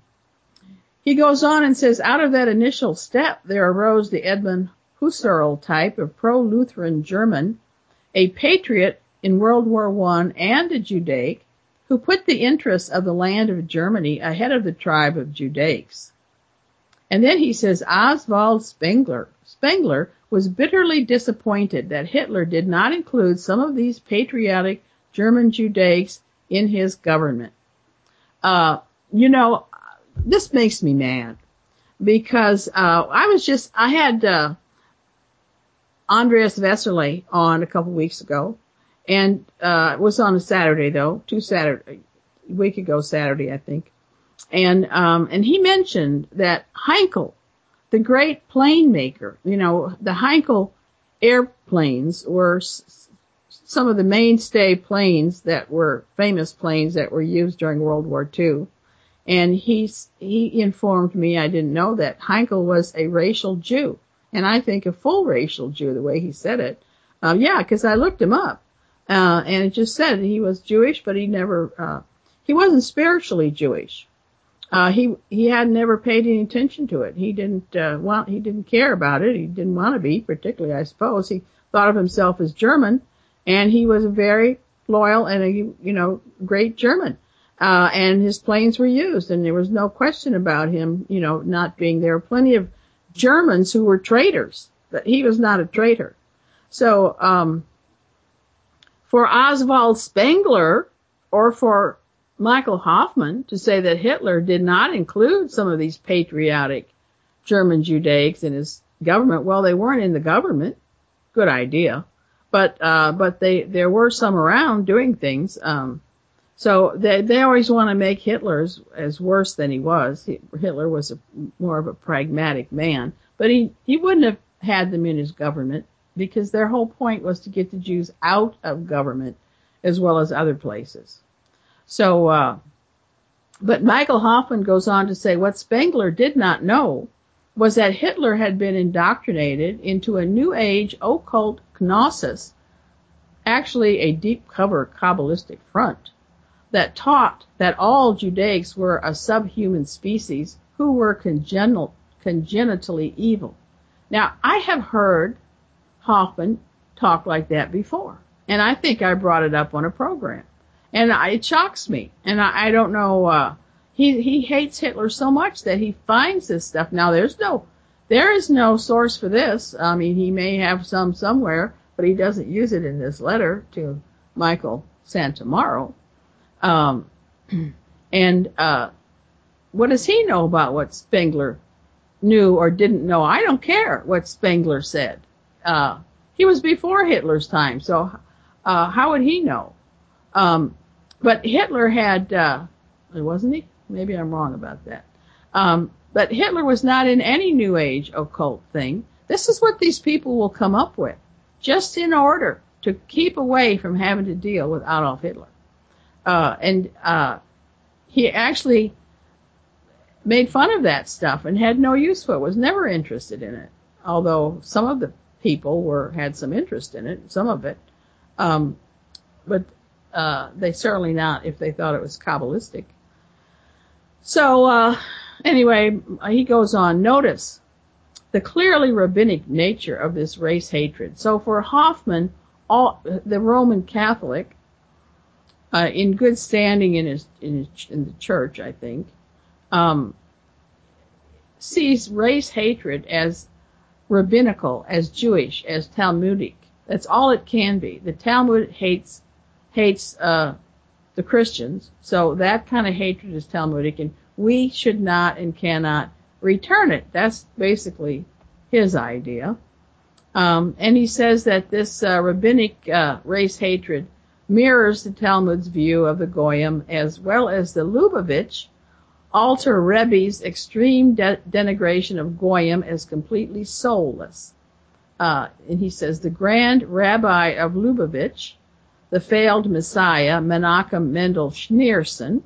He goes on and says, out of that initial step, there arose the Edmund Husserl type of pro-Lutheran German a patriot in World War One and a Judaic, who put the interests of the land of Germany ahead of the tribe of Judaics. And then he says Oswald Spengler. Spengler was bitterly disappointed that Hitler did not include some of these patriotic German Judaics in his government. Uh, you know, this makes me mad because uh, I was just, I had uh, Andreas Vesserle on a couple weeks ago, and uh, it was on a Saturday though, two Saturday, a week ago Saturday, I think. And, um, and he mentioned that Heinkel, the great plane maker, you know, the Heinkel airplanes were s- some of the mainstay planes that were famous planes that were used during World War Two. And he, he informed me, I didn't know that Heinkel was a racial Jew. And I think a full racial Jew, the way he said it. Uh, yeah, because I looked him up. Uh, and it just said he was Jewish, but he never, uh, he wasn't spiritually Jewish. Uh, he, he had never paid any attention to it. He didn't, uh, want, he didn't care about it. He didn't want to be, particularly, I suppose. He thought of himself as German, and he was a very loyal and a, you know, great German. Uh, and his planes were used, and there was no question about him, you know, not being there. Plenty of Germans who were traitors, but he was not a traitor. So, um, for Oswald Spengler, or for Michael Hoffman to say that Hitler did not include some of these patriotic German Judaics in his government, well, they weren't in the government. Good idea. But, uh, but they, there were some around doing things. Um, so they, they always want to make Hitler as, as worse than he was. He, Hitler was a, more of a pragmatic man, but he, he wouldn't have had them in his government because their whole point was to get the Jews out of government as well as other places. So, uh, but Michael Hoffman goes on to say what Spengler did not know was that Hitler had been indoctrinated into a New Age occult gnosis, actually a deep cover Kabbalistic front, that taught that all Judaics were a subhuman species who were congenital, congenitally evil. Now, I have heard Hoffman talk like that before, and I think I brought it up on a program. And I, it shocks me. And I, I don't know, uh, he, he hates Hitler so much that he finds this stuff. Now there's no, there is no source for this. I mean, he may have some somewhere, but he doesn't use it in this letter to Michael Santomaro. Um, and, uh, what does he know about what Spengler knew or didn't know? I don't care what Spengler said. Uh, he was before Hitler's time. So, uh, how would he know? Um, but Hitler had, uh, wasn't he? Maybe I'm wrong about that. Um, but Hitler was not in any New Age occult thing. This is what these people will come up with, just in order to keep away from having to deal with Adolf Hitler. Uh, and, uh, he actually made fun of that stuff and had no use for it, was never interested in it. Although some of the people were, had some interest in it, some of it. Um, but, Uh, they certainly not if they thought it was Kabbalistic. So, uh, anyway, he goes on. Notice the clearly rabbinic nature of this race hatred. So for Hoffman, all, the Roman Catholic, uh, in good standing in his, in his, in the church, I think, um, sees race hatred as rabbinical, as Jewish, as Talmudic. That's all it can be. The Talmud hates hates uh the Christians, so that kind of hatred is Talmudic, and we should not and cannot return it. That's basically his idea. Um, and he says that this uh, rabbinic uh, race hatred mirrors the Talmud's view of the Goyim, as well as the Lubavitch Alter Rebbe's extreme de- denigration of Goyim as completely soulless. Uh, and he says the grand rabbi of Lubavitch, the failed Messiah, Menachem Mendel Schneerson,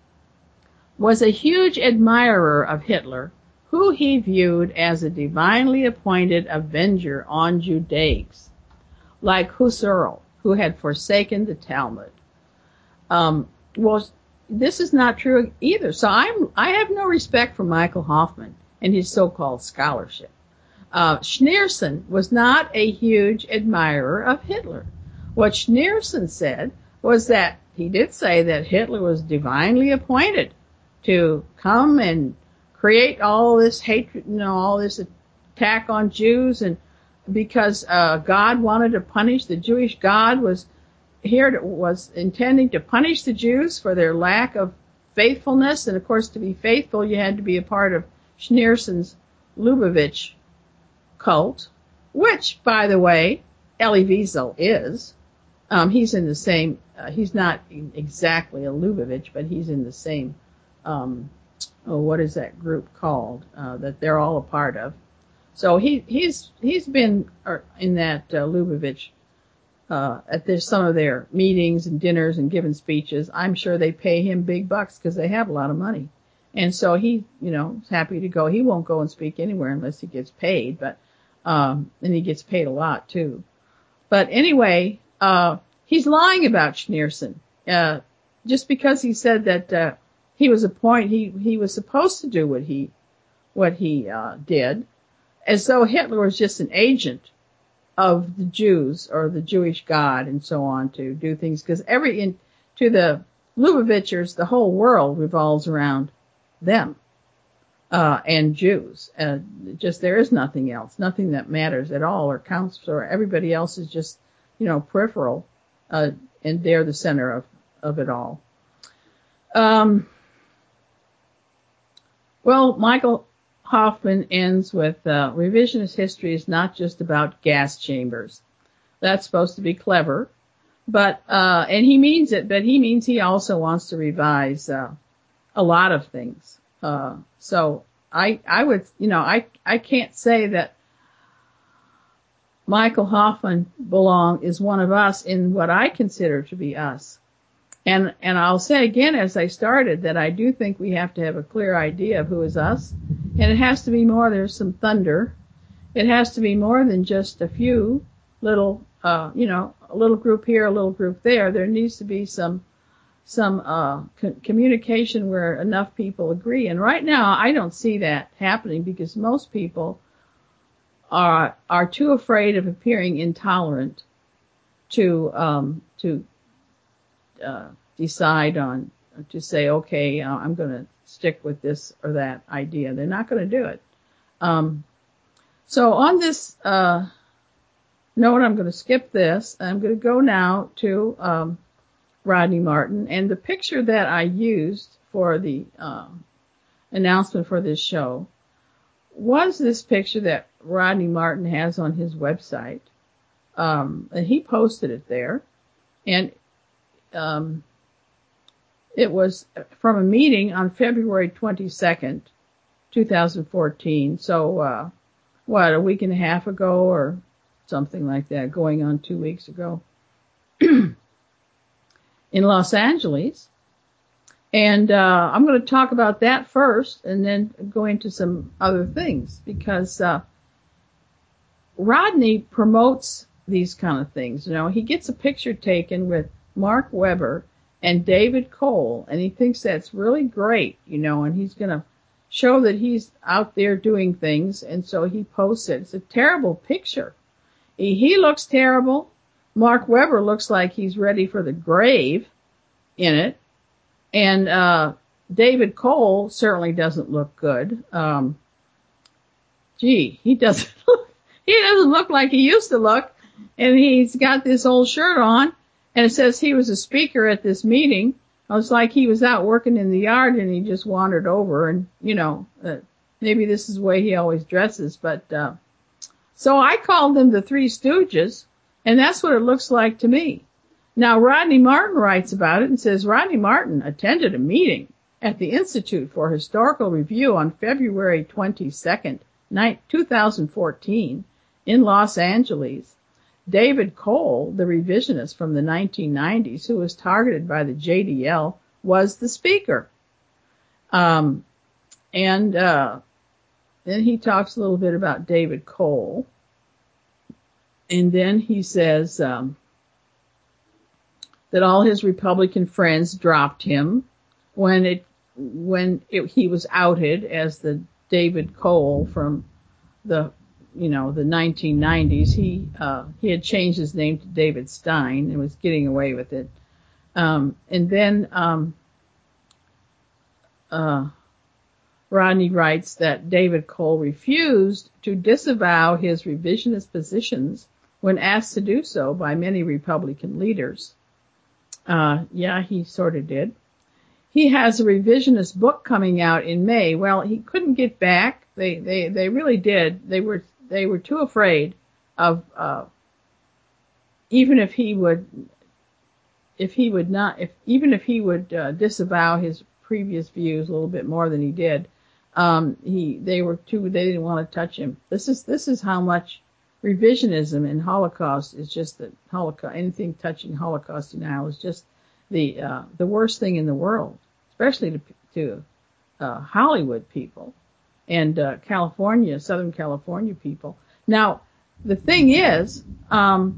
was a huge admirer of Hitler, who he viewed as a divinely appointed avenger on Judaics, like Husserl, who had forsaken the Talmud. Um, well, this is not true either. So I'm, I have no respect for Michael Hoffman and his so-called scholarship. Uh, Schneerson was not a huge admirer of Hitler. What Schneerson said was that he did say that Hitler was divinely appointed to come and create all this hatred, you know, all this attack on Jews, and because uh, God wanted to punish the Jewish God was here to, was intending to punish the Jews for their lack of faithfulness, and of course, to be faithful, you had to be a part of Schneerson's Lubavitch cult, which, by the way, Elie Wiesel is. Um, he's in the same. Uh, he's not exactly a Lubavitch, but he's in the same. Um, oh, what is that group called uh, that they're all a part of? So he he's he's been in that uh, Lubavitch uh, at their, some of their meetings and dinners and giving speeches. I'm sure they pay him big bucks because they have a lot of money, and so he you know is happy to go. He won't go and speak anywhere unless he gets paid, but um, and he gets paid a lot too. But anyway. Uh, he's lying about Schneerson, uh, just because he said that, uh, he was a point, he, he was supposed to do what he, what he, uh, did, as though Hitler was just an agent of the Jews or the Jewish God and so on to do things, because every, in, to the Lubavitchers, the whole world revolves around them, uh, and Jews, uh, just there is nothing else, nothing that matters at all or counts for everybody else is just, you know, peripheral, uh, and they're the center of, of it all. Um, well, Michael Hoffman ends with, uh, revisionist history is not just about gas chambers. That's supposed to be clever, but, uh, and he means it, but he means he also wants to revise, uh, a lot of things. Uh, so I, I would, you know, I, I can't say that Michael Hoffman belong is one of us in what I consider to be us. And, and I'll say again, as I started, that I do think we have to have a clear idea of who is us. And it has to be more, there's some thunder. It has to be more than just a few little, uh, you know, a little group here, a little group there. There needs to be some, some, uh, co- communication where enough people agree. And right now, I don't see that happening because most people are are too afraid of appearing intolerant to um to uh decide on to say okay uh, I'm going to stick with this or that idea. They're not going to do it. Um so on this uh note, I'm going to skip this. I'm going to go now to um Rodney Martin, and the picture that I used for the uh, announcement for this show was this picture that Rodney Martin has on his website. Um, and he posted it there. And, um, it was from a meeting on February twenty-second, twenty fourteen. So, uh, what, a week and a half ago or something like that, going on two weeks ago in Los Angeles. And uh, I'm going to talk about that first and then go into some other things because uh, Rodney promotes these kind of things. You know, he gets a picture taken with Mark Webber and David Cole, and he thinks that's really great, you know, and he's going to show that he's out there doing things, and so he posts it. It's a terrible picture. He, he looks terrible. Mark Webber looks like he's ready for the grave in it. And, uh, David Cole certainly doesn't look good. Um, gee, he doesn't look, he doesn't look like he used to look. And he's got this old shirt on and it says he was a speaker at this meeting. It was like he was out working in the yard and he just wandered over and, you know, uh, maybe this is the way he always dresses, but, uh, so I called them the Three Stooges, and that's what it looks like to me. Now, Rodney Martin writes about it and says, Rodney Martin attended a meeting at the Institute for Historical Review on February twenty-second, twenty fourteen in Los Angeles. David Cole, the revisionist from the nineteen nineties who was targeted by the J D L, was the speaker. Um, and uh, then he talks a little bit about David Cole. And then he says... Um, that all his Republican friends dropped him when it, when it, he was outed as the David Cole from the you know, the nineteen nineties, he uh, he had changed his name to David Stein and was getting away with it. Um, and then um, uh, Rodney writes that David Cole refused to disavow his revisionist positions when asked to do so by many Republican leaders. Uh, yeah, he sort of did. He has a revisionist book coming out in May. Well, he couldn't get back. They, they, they really did. They were, they were too afraid of, uh, even if he would, if he would not, if, even if he would, uh, disavow his previous views a little bit more than he did, um, he, they were too, they didn't want to touch him. This is, this is how much revisionism and Holocaust is just that Holocaust, anything touching Holocaust denial is just the, uh, the worst thing in the world, especially to, to, uh, Hollywood people and, uh, California, Southern California people. Now, the thing is, um,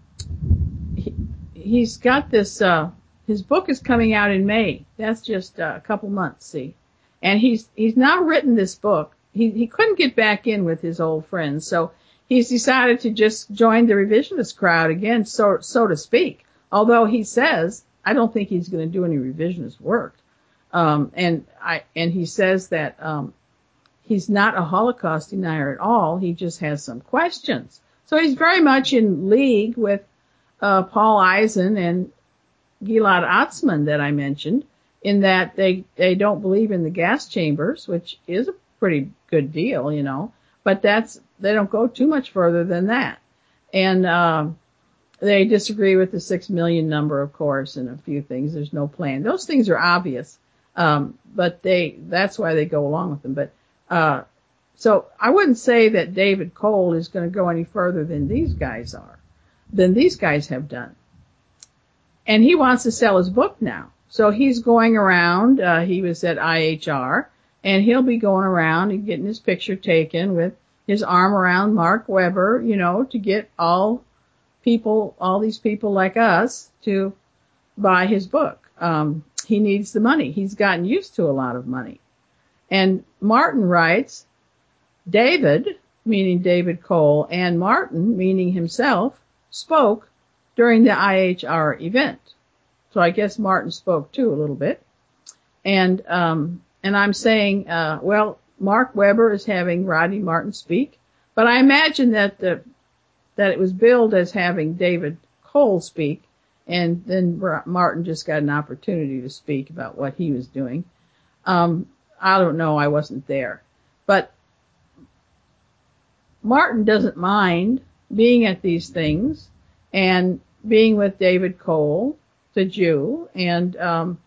he, he's got this, uh, his book is coming out in May. That's just uh, a couple months, see. And he's, he's now written this book. He, he couldn't get back in with his old friends, so he's decided to just join the revisionist crowd again, so, so to speak. Although he says, I don't think he's going to do any revisionist work. Um, and I, and he says that, um, he's not a Holocaust denier at all. He just has some questions. So he's very much in league with, uh, Paul Eisen and Gilad Atzmon that I mentioned, in that they, they don't believe in the gas chambers, which is a pretty good deal, you know, but that's, they don't go too much further than that. And, um, they disagree with the six million number, of course, and a few things. There's no plan. Those things are obvious. Um, but they, that's why they go along with them. But, uh, so I wouldn't say that David Cole is going to go any further than these guys are, than these guys have done. And he wants to sell his book now. So he's going around, uh, he was at I H R, and he'll be going around and getting his picture taken with his arm around Mark Webber, you know, to get all people, all these people like us to buy his book. Um, he needs the money. He's gotten used to a lot of money. And Martin writes, David, meaning David Cole, and Martin, meaning himself, spoke during the I H R event. So I guess Martin spoke too a little bit. And, um, and I'm saying, uh, well, Mark Webber is having Rodney Martin speak, but I imagine that the, that it was billed as having David Cole speak, and then Martin just got an opportunity to speak about what he was doing. Um, I don't know, I wasn't there. But Martin doesn't mind being at these things and being with David Cole, the Jew, and um,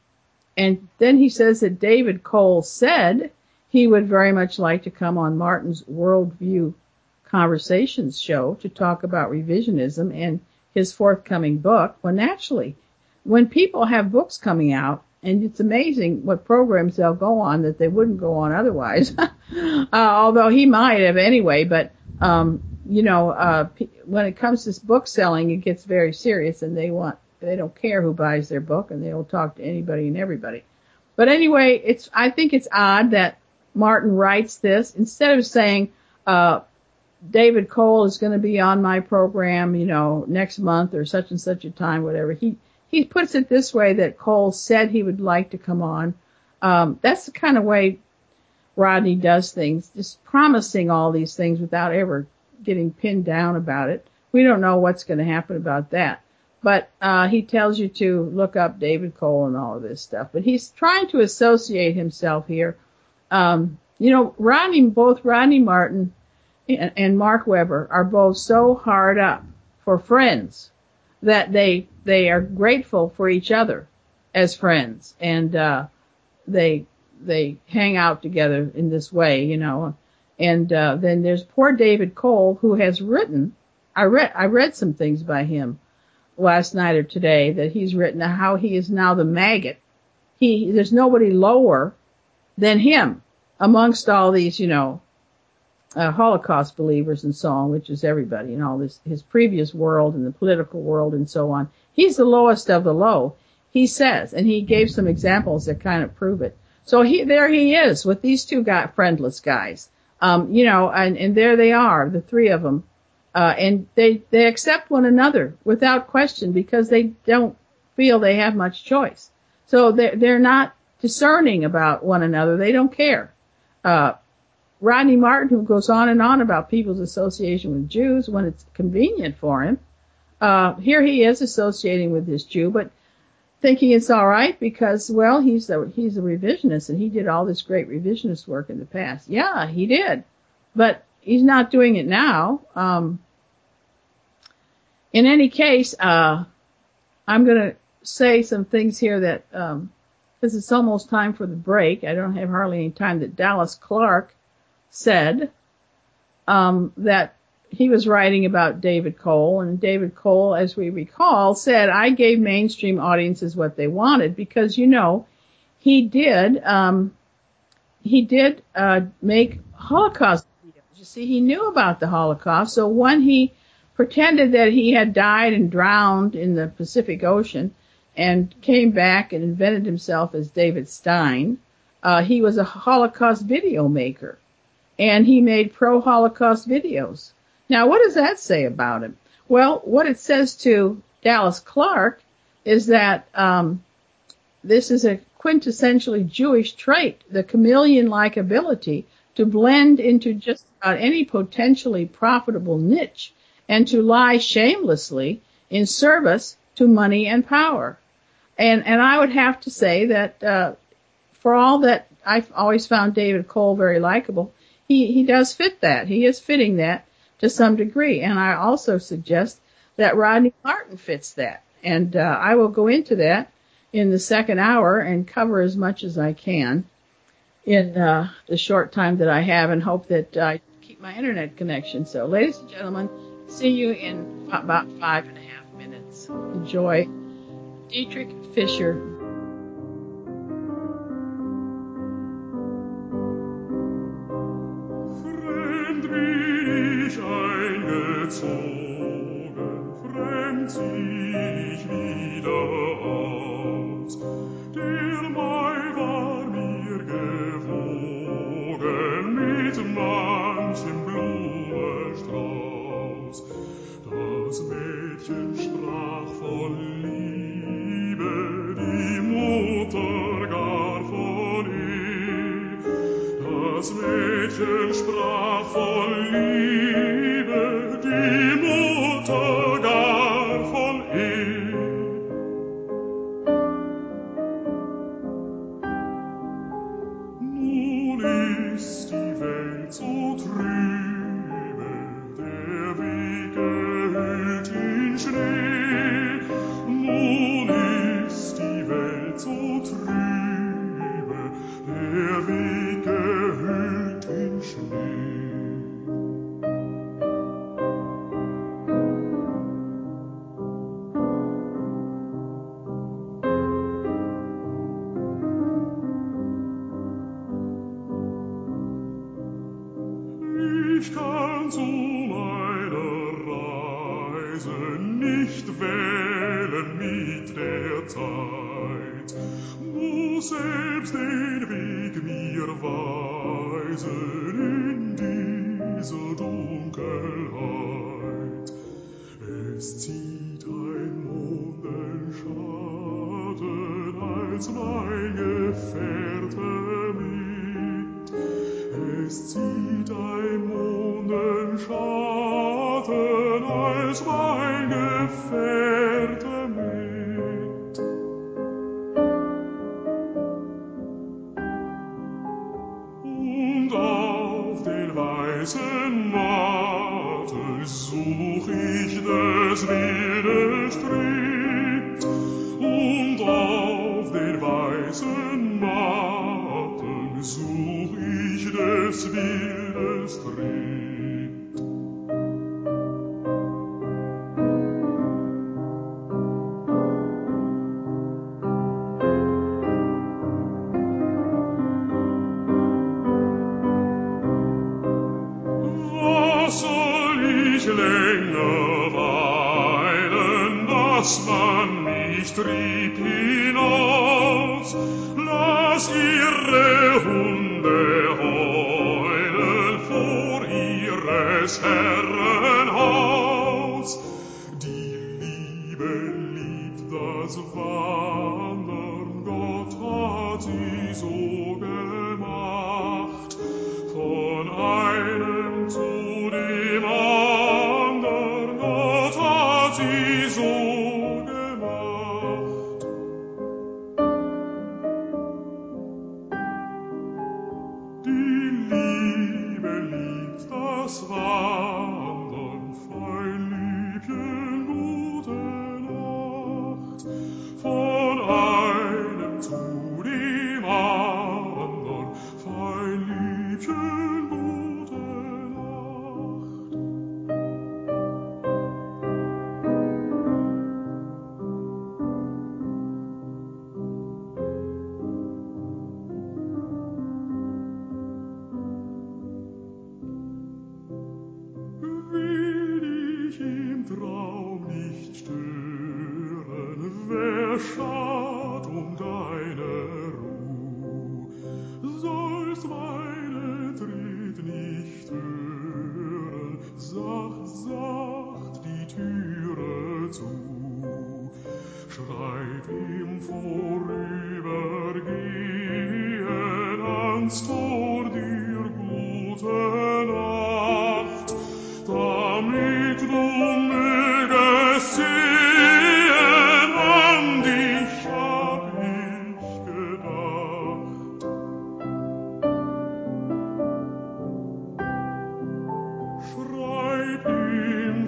and then he says that David Cole said he would very much like to come on Martin's Worldview Conversations show to talk about revisionism and his forthcoming book. Well, naturally, when people have books coming out, and it's amazing what programs they'll go on that they wouldn't go on otherwise, uh, although he might have anyway, but um, you know, uh, when it comes to book selling, it gets very serious, and they want, they don't care who buys their book, and they'll talk to anybody and everybody. But anyway, it's, I think it's odd that Martin writes this instead of saying, uh, David Cole is going to be on my program, you know, next month or such and such a time, whatever. He, he puts it this way, that Cole said he would like to come on. Um, that's the kind of way Rodney does things, just promising all these things without ever getting pinned down about it. We don't know what's going to happen about that. But, uh, he tells you to look up David Cole and all of this stuff. But he's trying to associate himself here. Um, you know, Rodney, both Rodney Martin and, and Mark Webber are both so hard up for friends that they, they are grateful for each other as friends. And, uh, they, they hang out together in this way, you know. And, uh, then there's poor David Cole, who has written, I read, I read some things by him last night or today, that he's written how he is now the maggot. He, there's nobody lower than him amongst all these, you know, uh, Holocaust believers and so on, which is everybody in all this, his previous world and the political world and so on. He's the lowest of the low, he says, and he gave some examples that kind of prove it. So he, there he is with these two guy, friendless guys. Um, you know, and, and there they are, the three of them. Uh, and they, they accept one another without question because they don't feel they have much choice. So they're, they're not discerning about one another. They don't care. Uh, Rodney Martin, who goes on and on about people's association with Jews when it's convenient for him, uh, here he is associating with this Jew, but thinking it's all right because, well, he's a, he's a revisionist and he did all this great revisionist work in the past. Yeah, he did. But he's not doing it now. Um, in any case, uh, I'm going to say some things here that, um, because it's almost time for the break. I don't have hardly any time. That Dallas Clark said um, that he was writing about David Cole, and David Cole, as we recall, said, I gave mainstream audiences what they wanted because, you know, he did um, he did uh, make Holocaust videos. You see, he knew about the Holocaust, so when he pretended that he had died and drowned in the Pacific Ocean and came back and invented himself as David Stein, uh, he was a Holocaust video maker, and he made pro-Holocaust videos. Now, what does that say about him? Well, what it says to Dallas Clark is that um, this is a quintessentially Jewish trait, the chameleon-like ability to blend into just about any potentially profitable niche and to lie shamelessly in service to money and power. And and I would have to say that uh, for all that I've always found David Cole very likable, he, he does fit that. He is fitting that to some degree. And I also suggest that Rodney Martin fits that. And uh, I will go into that in the second hour and cover as much as I can in uh, the short time that I have, and hope that I keep my internet connection. So, ladies and gentlemen, see you in about five and a half minutes. Enjoy. Dietrich Fischer. Fremd bin ich eingezogen, fremd zieh ich wieder aus. Der Mai war mir gewogen mit manchem Blumenstrauß. Das Mädchen sprach von Liebe, die Mutter gar von Ehe. Das Mädchen sprach von Liebe, die Mutter gar von Ehe. Nun ist die Welt so trübe, der Weg gehüllt in Schnee. Nun ist die Welt so trübe, der Weg gehüllt in Schnee. Ich kann zu meiner Reise nicht wählen mit der Zeit, muss selbst den Weg mir weisen in dieser Dunkelheit. Es zieht ein Mondenschatten als mein Gefährte mit. Es zieht ein Mondenschatten als mein Gefährte mit. Und auf den weißen Matten such ich des Wildes Tritt. Und auf den weißen Matten such ich des Wildes Tritt. Was soll ich länger weilen, dass man mich trieb hinaus? Lass ihre Hunde heulen des Herren Haus. Die Liebe liebt das Wandern, Gott hat sie so gemacht. Von einem zu dem anderen, Gott hat sie so gemacht. Die Liebe liebt das Wandern, fein Liebchen, gute Nacht. Von einem zu dem anderen, fein Liebchen, gute Nacht. Will dich im Traum nicht stören, wer schad um deine Ruh? Sollst meine Tritt nicht hören, sacht, sacht die Türe zu. Schreib im Vorübergehen ans Tor dir gute Nacht, damit du mögest sehen, an dich hab ich gedacht. Schreib im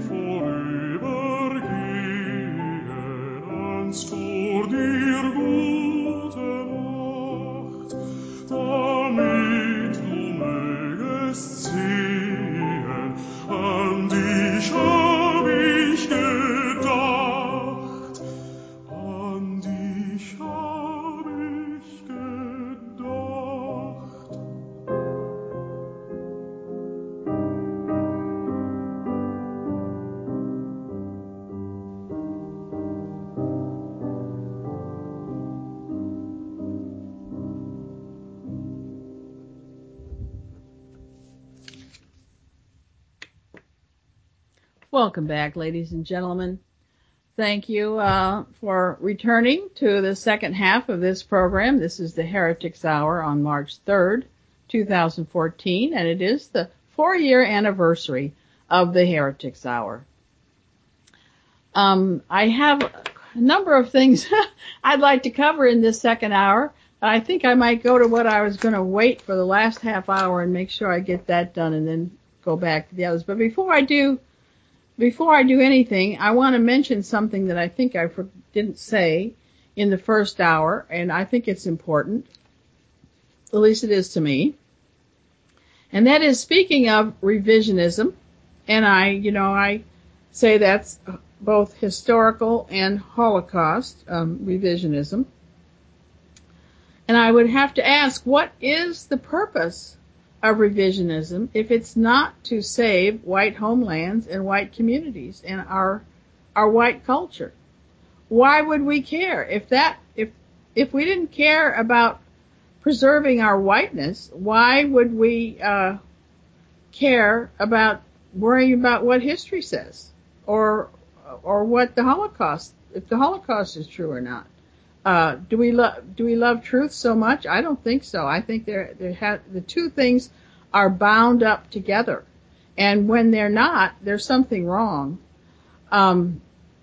Vorübergehen ans Tor dir gute Nacht, damit du mögest sehen, an dich hab ich gedacht, an dich hab ich gedacht. Welcome back, ladies and gentlemen. Thank you uh, for returning to the second half of this program. This is the Heretics Hour on March third, two thousand fourteen, and it is the four-year anniversary of the Heretics Hour. Um, I have a number of things I'd like to cover in this second hour. I think I might go to what I was going to wait for the last half hour and make sure I get that done and then go back to the others. But before I do, Before I do anything, I want to mention something that I think I didn't say in the first hour, and I think it's important. At least it is to me. And that is, speaking of revisionism, and I, you know, I say that's both historical and Holocaust um, revisionism. And I would have to ask, what is the purpose of revisionism if it's not to save white homelands and white communities and our our white culture? Why would we care if that if if we didn't care about preserving our whiteness? Why would we uh, care about worrying about what history says or or what the Holocaust, if the Holocaust is true or not? Uh, do we love, do we love truth so much? I don't think so. I think they're, they have, the two things are bound up together. And when they're not, there's something wrong. Um,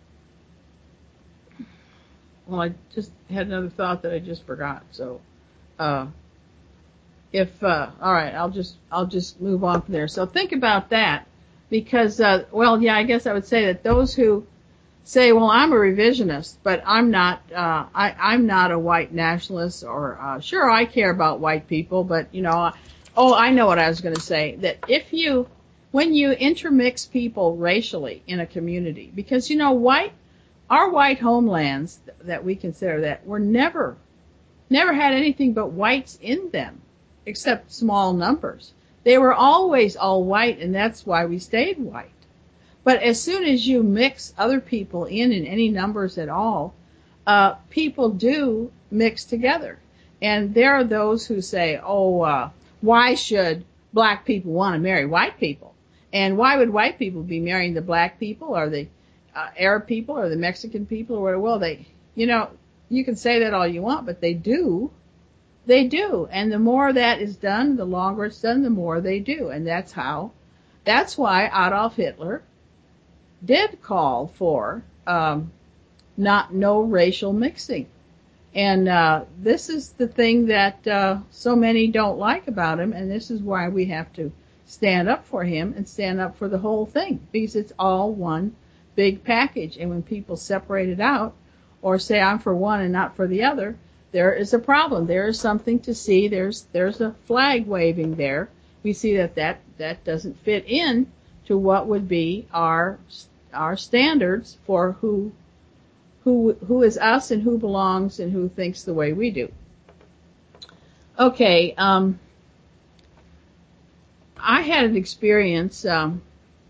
well, I just had another thought that I just forgot. So, uh, if, uh, all right, I'll just, I'll just move on from there. So think about that because, uh, well, yeah, I guess I would say that those who say, well, I'm a revisionist, but I'm not, uh, I, I'm not a white nationalist or, uh, sure, I care about white people, but, you know, oh, I know what I was going to say, that if you, when you intermix people racially in a community, because, you know, white, our white homelands that we consider that were never, never had anything but whites in them, except small numbers. They were always all white, and that's why we stayed white. But as soon as you mix other people in in any numbers at all, uh, people do mix together. And there are those who say, oh, uh, why should black people want to marry white people? And why would white people be marrying the black people or the uh, Arab people or the Mexican people or whatever? Well, they, you know, you can say that all you want, but they do. They do. And the more that is done, the longer it's done, the more they do. And that's how, that's why Adolf Hitler did call for um, not no racial mixing. And uh, this is the thing that uh, so many don't like about him, and this is why we have to stand up for him and stand up for the whole thing, because it's all one big package. And when people separate it out or say I'm for one and not for the other, there is a problem. There is something to see. There's there's a flag waving there. We see that that, that doesn't fit in to what would be our our standards for who who who is us and who belongs and who thinks the way we do. Okay, um, I had an experience um,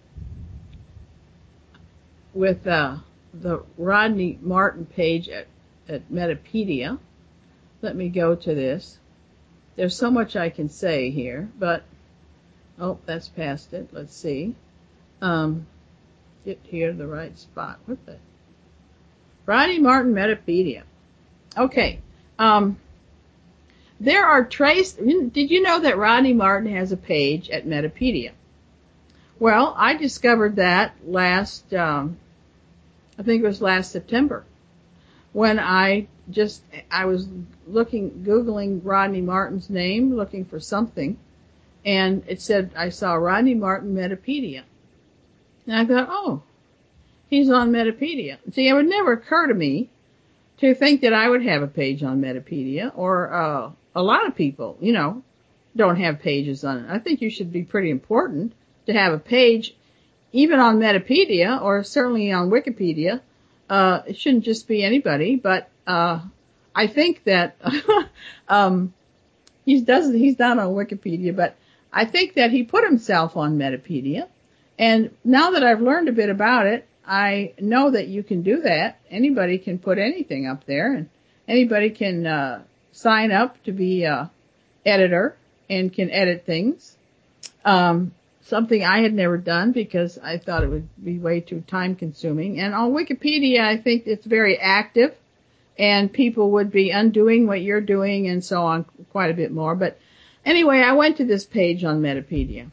with uh, the Rodney Martin page at, at Metapedia. Let me go to this. There's so much I can say here, but, oh, that's past it. Let's see. Um, get here to the right spot. What the? Rodney Martin Metapedia. Okay. Um, there are trace. Did you know that Rodney Martin has a page at Metapedia? Well, I discovered that last, um, I think it was last September, when I just, I was looking, Googling Rodney Martin's name, looking for something, and it said, I saw Rodney Martin Metapedia. And I thought, oh, he's on Metapedia. See, it would never occur to me to think that I would have a page on Metapedia, or uh, a lot of people, you know, don't have pages on it. I think you should be pretty important to have a page, even on Metapedia, or certainly on Wikipedia. Uh, it shouldn't just be anybody, but uh, I think that um, he doesn't. He's not on Wikipedia, but I think that he put himself on Metapedia. And now that I've learned a bit about it, I know that you can do that. Anybody can put anything up there, and anybody can uh, sign up to be a editor and can edit things. Um, something I had never done because I thought it would be way too time consuming. And on Wikipedia, I think it's very active, and people would be undoing what you're doing and so on quite a bit more. But anyway, I went to this page on Metapedia,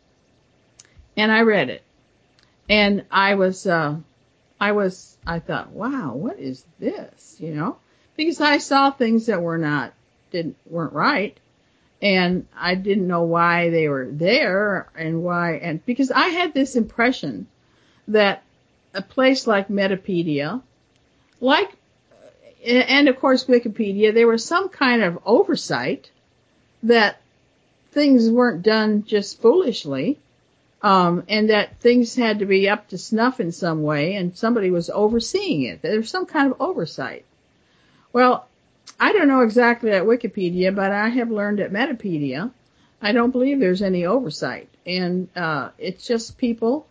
and I read it. And I was, uh, I was, I thought, wow, what is this? You know, because I saw things that were not, didn't, weren't right. And I didn't know why they were there and why, and because I had this impression that a place like Metapedia, like, and of course Wikipedia, there was some kind of oversight that things weren't done just foolishly, um, and that things had to be up to snuff in some way, and somebody was overseeing it. There was some kind of oversight. Well, I don't know exactly at Wikipedia, but I have learned at Metapedia, I don't believe there's any oversight. And uh, it's just people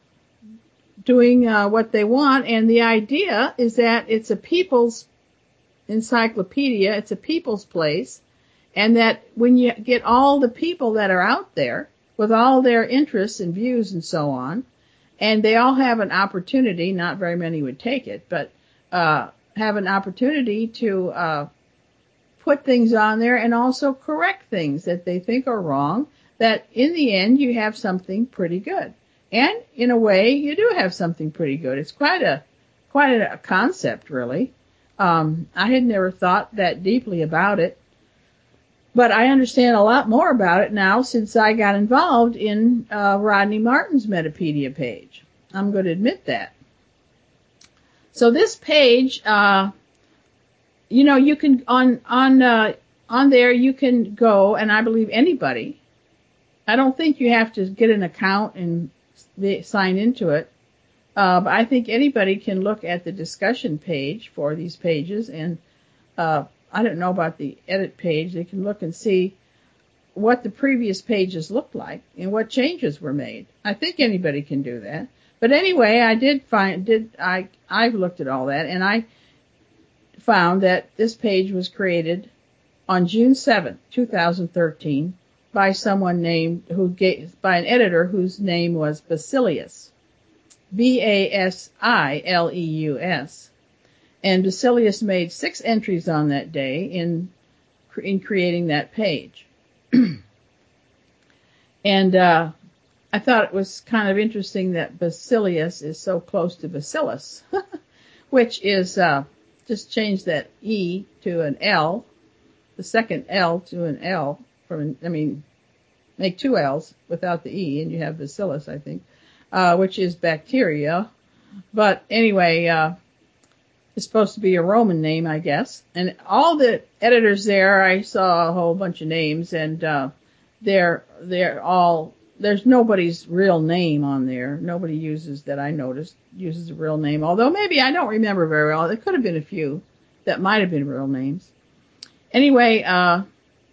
doing uh, what they want. And the idea is that it's a people's encyclopedia, it's a people's place, and that when you get all the people that are out there with all their interests and views and so on, and they all have an opportunity, not very many would take it, but uh, have an opportunity to uh, put things on there and also correct things that they think are wrong, that in the end you have something pretty good. And in a way, you do have something pretty good. It's quite a, quite a concept, really. Um, I had never thought that deeply about it, but I understand a lot more about it now since I got involved in uh, Rodney Martin's Metapedia page. I'm going to admit that. So this page, uh, you know, you can, on, on, uh, on there you can go, and I believe anybody, I don't think you have to get an account and sign into it, uh, but I think anybody can look at the discussion page for these pages, and, uh, I don't know about the edit page. They can look and see what the previous pages looked like and what changes were made. I think anybody can do that. But anyway, I did find, did, I, I've looked at all that, and I found that this page was created on June seventh, two thousand thirteen, by someone named, who gave, by an editor whose name was Basilius. B A S I L E U S. And Basilius made six entries on that day in, in creating that page. And, uh, I thought it was kind of interesting that Basilius is so close to Bacillus, which is, uh, just change that E to an L, the second L to an L, from, I mean, make two L's without the E, and you have Bacillus, I think, uh, which is bacteria. But anyway, uh, it's supposed to be a Roman name, I guess. And all the editors there, I saw a whole bunch of names, and, uh, they're, they're all, there's nobody's real name on there. Nobody uses, that I noticed, uses a real name. Although maybe I don't remember very well. There could have been a few that might have been real names. Anyway, uh,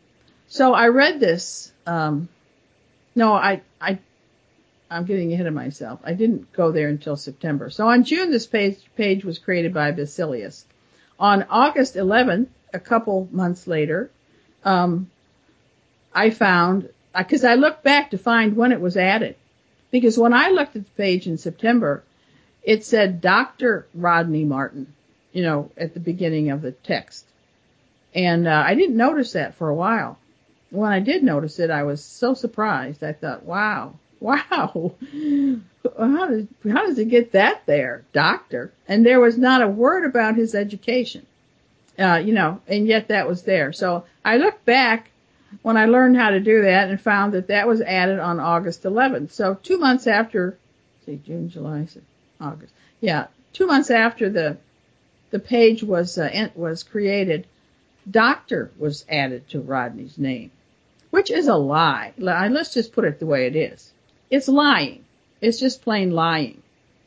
so I read this, um, no, I, I, I'm getting ahead of myself. I didn't go there until September. So on June, this page, page was created by Basilius. On August eleventh, a couple months later, um, I found, because I looked back to find when it was added. Because when I looked at the page in September, it said Doctor Rodney Martin, you know, at the beginning of the text. And uh, I didn't notice that for a while. When I did notice it, I was so surprised. I thought, wow, wow, how does, how does he get that there, doctor? And there was not a word about his education, uh, you know, and yet that was there. So I looked back when I learned how to do that and found that that was added on August eleventh. So two months after, see, June, July, August. Yeah, two months after the the page was uh, was created, doctor was added to Rodney's name, which is a lie. Let's just put it the way it is. It's lying. It's just plain lying.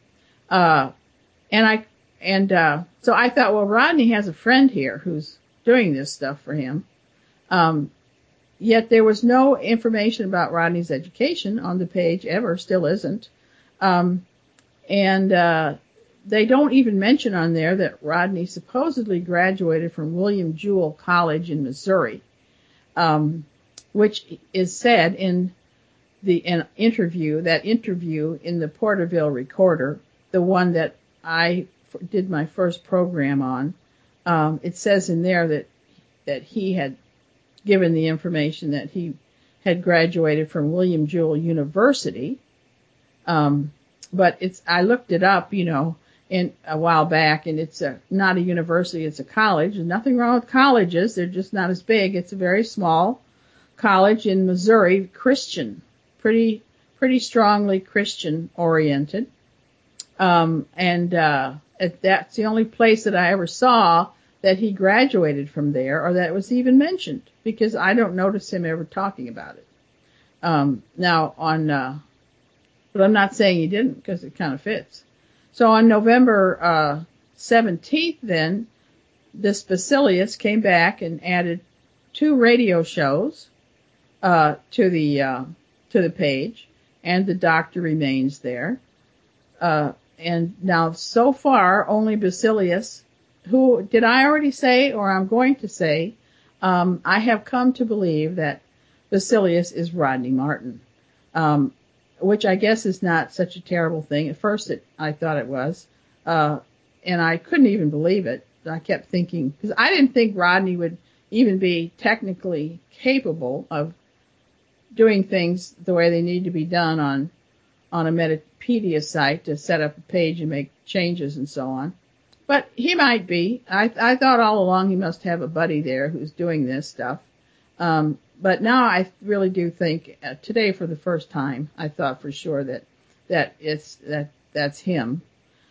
Uh, and I and uh, so I thought, well, Rodney has a friend here who's doing this stuff for him. Um, Yet there was no information about Rodney's education on the page ever, still isn't. Um, and uh, they don't even mention on there that Rodney supposedly graduated from William Jewell College in Missouri, um, which is said in the an interview, that interview in the Porterville Recorder, the one that I f- did my first program on. Um, it says in there that that he had given the information that he had graduated from William Jewell University. Um, but it's, I looked it up, you know, in a while back, and it's a, not a university, it's a college. There's nothing wrong with colleges. They're just not as big. It's a very small college in Missouri, Christian, pretty, pretty strongly Christian oriented. Um, and, uh, that's the only place that I ever saw that he graduated from there, or that it was even mentioned, because I don't notice him ever talking about it. Um, now on, uh, but I'm not saying he didn't, because it kind of fits. So on November, uh, seventeenth then, this Basilius came back and added two radio shows, uh, to the, uh, to the page, and the doctor remains there. Uh, and now so far, only Basilius, who, did I already say, or I'm going to say, um, I have come to believe that Basilius is Rodney Martin, um, which I guess is not such a terrible thing. At first it, I thought it was, uh, and I couldn't even believe it. I kept thinking, because I didn't think Rodney would even be technically capable of doing things the way they need to be done on, on a Metapedia site to set up a page and make changes and so on. But he might be. I, I thought all along he must have a buddy there who's doing this stuff. Um, but now I really do think, uh, today for the first time, I thought for sure that, that it's, that, that's him.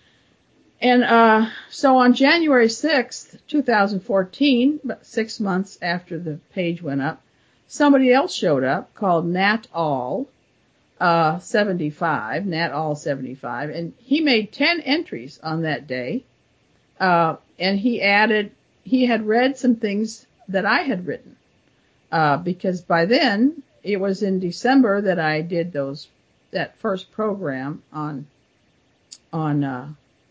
And, uh, so on January sixth, twenty fourteen, about six months after the page went up, somebody else showed up called Nat All, uh, seventy-five, Nat All seventy-five, and he made ten entries on that day. Uh, and he added, he had read some things that I had written, uh, because by then it was in December that I did those, that first program on, on, uh,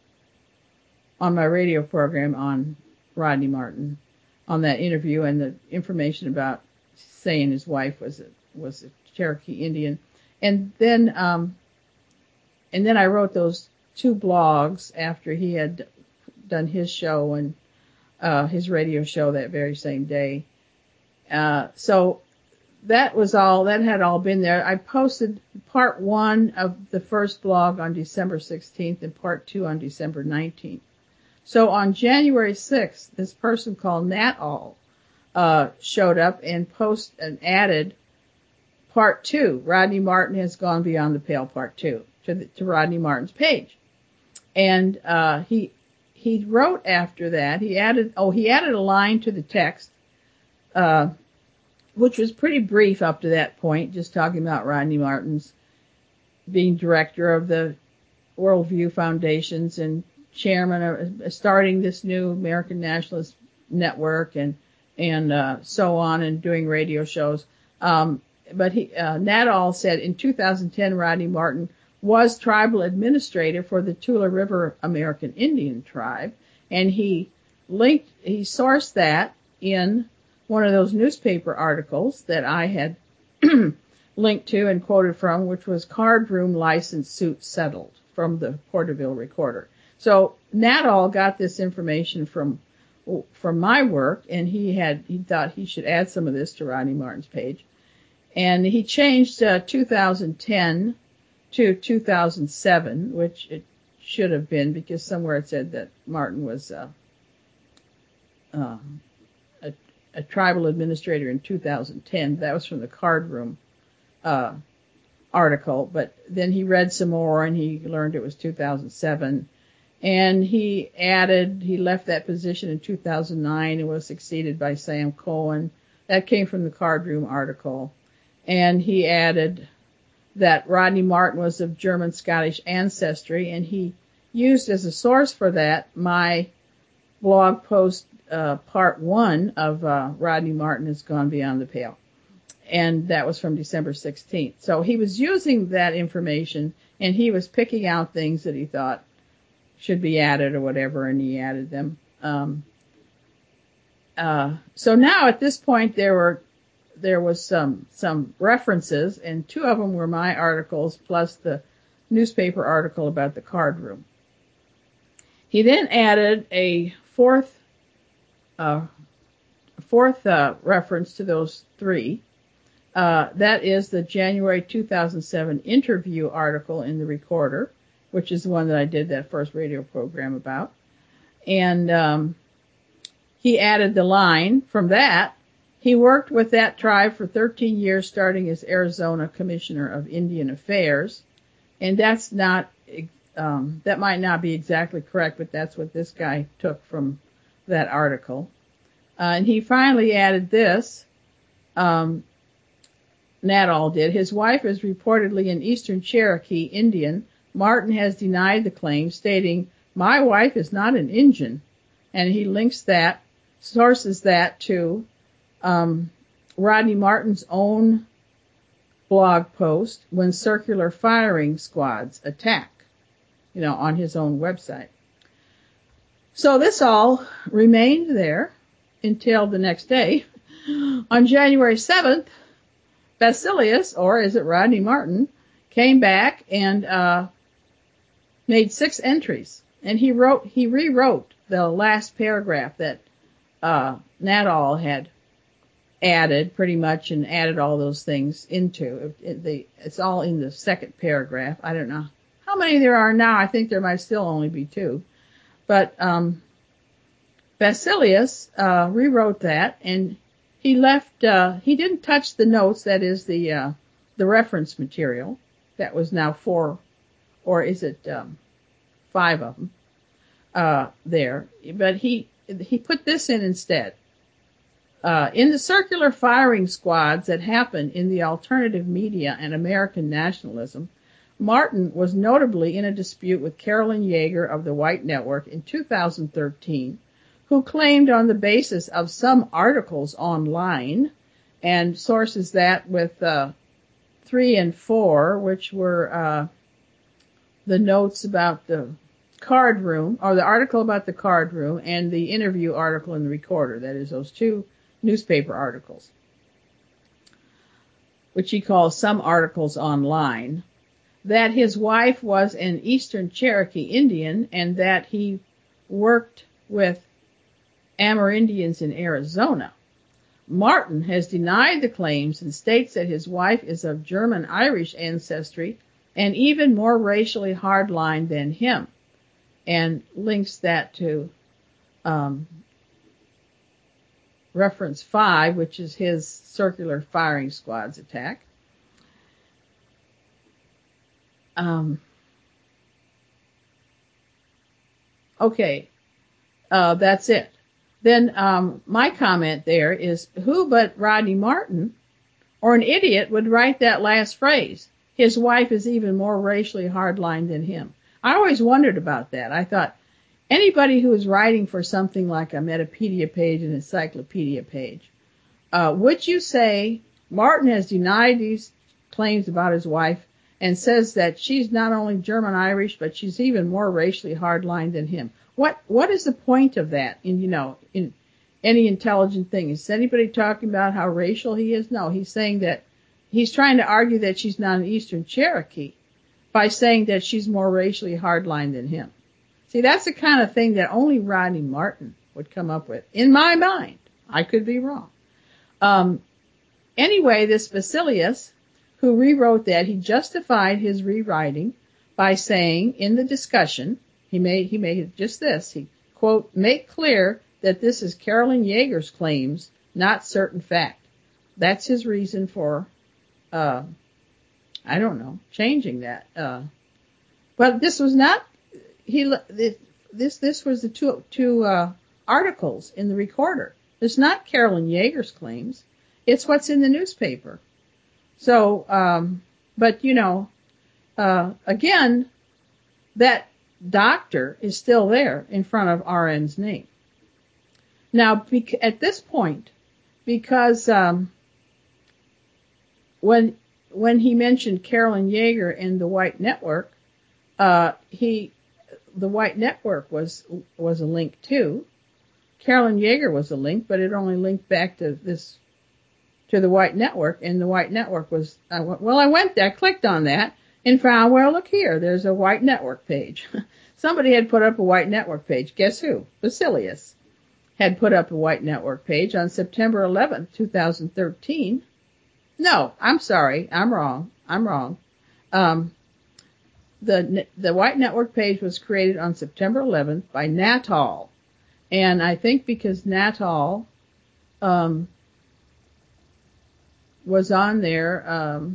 on my radio program on Rodney Martin, on that interview, and the information about saying his wife was a was a Cherokee Indian. And then, um, and then I wrote those two blogs after he had done his show and, uh, his radio show that very same day. Uh, so that was all, that had all been there. I posted part one of the first blog on December sixteenth and part two on December nineteenth. So on January sixth, this person called Nat All, uh, showed up and posted and added part two. Rodney Martin has gone beyond the pale, part two, to, the, to Rodney Martin's page. And, uh, he, he wrote after that, he added, oh, he added a line to the text, uh, which was pretty brief up to that point, just talking about Rodney Martin's being director of the Worldview Foundations and chairman of uh, starting this new American Nationalist Network and, and, uh, so on, and doing radio shows. Um, but he, uh, Nat All said in two thousand ten, Rodney Martin was tribal administrator for the Tula River American Indian tribe. And he linked, he sourced that in one of those newspaper articles that I had linked to and quoted from, which was Card Room License Suit Settled from the Porterville Recorder. So Nat All got this information from, from my work, and he had, he thought he should add some of this to Rodney Martin's page. And he changed, uh, two thousand ten to two thousand seven, which it should have been because somewhere it said that Martin was, uh, uh, a, a tribal administrator in two thousand ten. That was from the Card Room, uh, article. But then he read some more and he learned it was two thousand seven. And he added, he left that position in two thousand nine and was succeeded by Sam Cohen. That came from the Card Room article. And he added that Rodney Martin was of German-Scottish ancestry, and he used as a source for that my blog post, uh, part one of, uh, Rodney Martin Has Gone Beyond the Pale. And that was from December sixteenth. So he was using that information, and he was picking out things that he thought should be added or whatever, and he added them. Um, uh, so now at this point there were, there was some, some references, and two of them were my articles plus the newspaper article about the Card Room. He then added a fourth, uh, fourth, uh, reference to those three. Uh, that is the January two thousand seven interview article in the Recorder, which is the one that I did that first radio program about. And, um, he added the line from that. He worked with that tribe for thirteen years, starting as Arizona Commissioner of Indian Affairs. And that's not, um, that might not be exactly correct, but that's what this guy took from that article. Uh, and he finally added this, um, Nat All did. His wife is reportedly an Eastern Cherokee Indian. Martin has denied the claim, stating, "My wife is not an Injun." And he links that, sources that to Um, Rodney Martin's own blog post, When Circular Firing Squads Attack, you know, on his own website. So this all remained there until the next day. On January seventh, Basilius, or is it Rodney Martin, came back and, uh, made six entries. And he wrote, he rewrote the last paragraph that, uh, Nat All had added pretty much and added all those things into it, the, it's all in the second paragraph. I don't know how many there are now. I think there might still only be two, but, um, Basilius, uh, rewrote that, and he left, uh, he didn't touch the notes. That is the, uh, the reference material. That was now four, or is it, um, five of them, uh, there, but he, he put this in instead. Uh, in the circular firing squads that happened in the alternative media and American nationalism, Martin was notably in a dispute with Carolyn Yeager of the White Network in two thousand thirteen, who claimed on the basis of some articles online, and sources that with, uh, three and four, which were, uh, the notes about the Card Room, or the article about the Card Room, and the interview article in the Recorder. That is those two newspaper articles. which he calls Some Articles Online, that his wife was an Eastern Cherokee Indian and that he worked with Amerindians in Arizona. Martin has denied the claims and states that his wife is of German-Irish ancestry and even more racially hardline than him, and links that to um, reference five, which is his circular firing squads attack. Um, okay, uh, that's it. Then um, my comment there is, who but Rodney Martin or an idiot would write that last phrase? His wife is even more racially hardline than him. I always wondered about that. I thought, anybody who is writing for something like a Metapedia page, an encyclopedia page, uh, would you say Martin has denied these claims about his wife and says that she's not only German-Irish, but she's even more racially hardline than him? What, what is the point of that in, you know, in any intelligent thing? Is anybody talking about how racial he is? No, he's saying that he's trying to argue that she's not an Eastern Cherokee by saying that she's more racially hardline than him. See, that's the kind of thing that only Rodney Martin would come up with, in my mind. I could be wrong. Um, anyway, this Basilius, who rewrote that, he justified his rewriting by saying in the discussion, he made, he made just this, he, quote, make clear that this is Carolyn Yeager's claims, not certain fact. That's his reason for, uh, I don't know, changing that. Uh, but this was not, he, this, this was the two, two, uh, articles in the recorder. It's not Carolyn Yeager's claims. It's what's in the newspaper. So, um, but you know, uh, again, that doctor is still there in front of R N's name. Now, bec- at this point, because, um, when, when he mentioned Carolyn Yeager and the White Network, uh, he, the White Network was, was a link too. Carolyn Yeager was a link, but it only linked back to this, to the White Network, and the White Network was, I went, well, I went there, clicked on that, and found, well, look here, there's a White Network page. Somebody had put up a White Network page. Guess who? Basilius had put up a White Network page on September eleventh, twenty thirteen. No, I'm sorry, I'm wrong, I'm wrong. Um, the, the White Network page was created on September eleventh by Natal. And I think because Natal, um, was on there, um,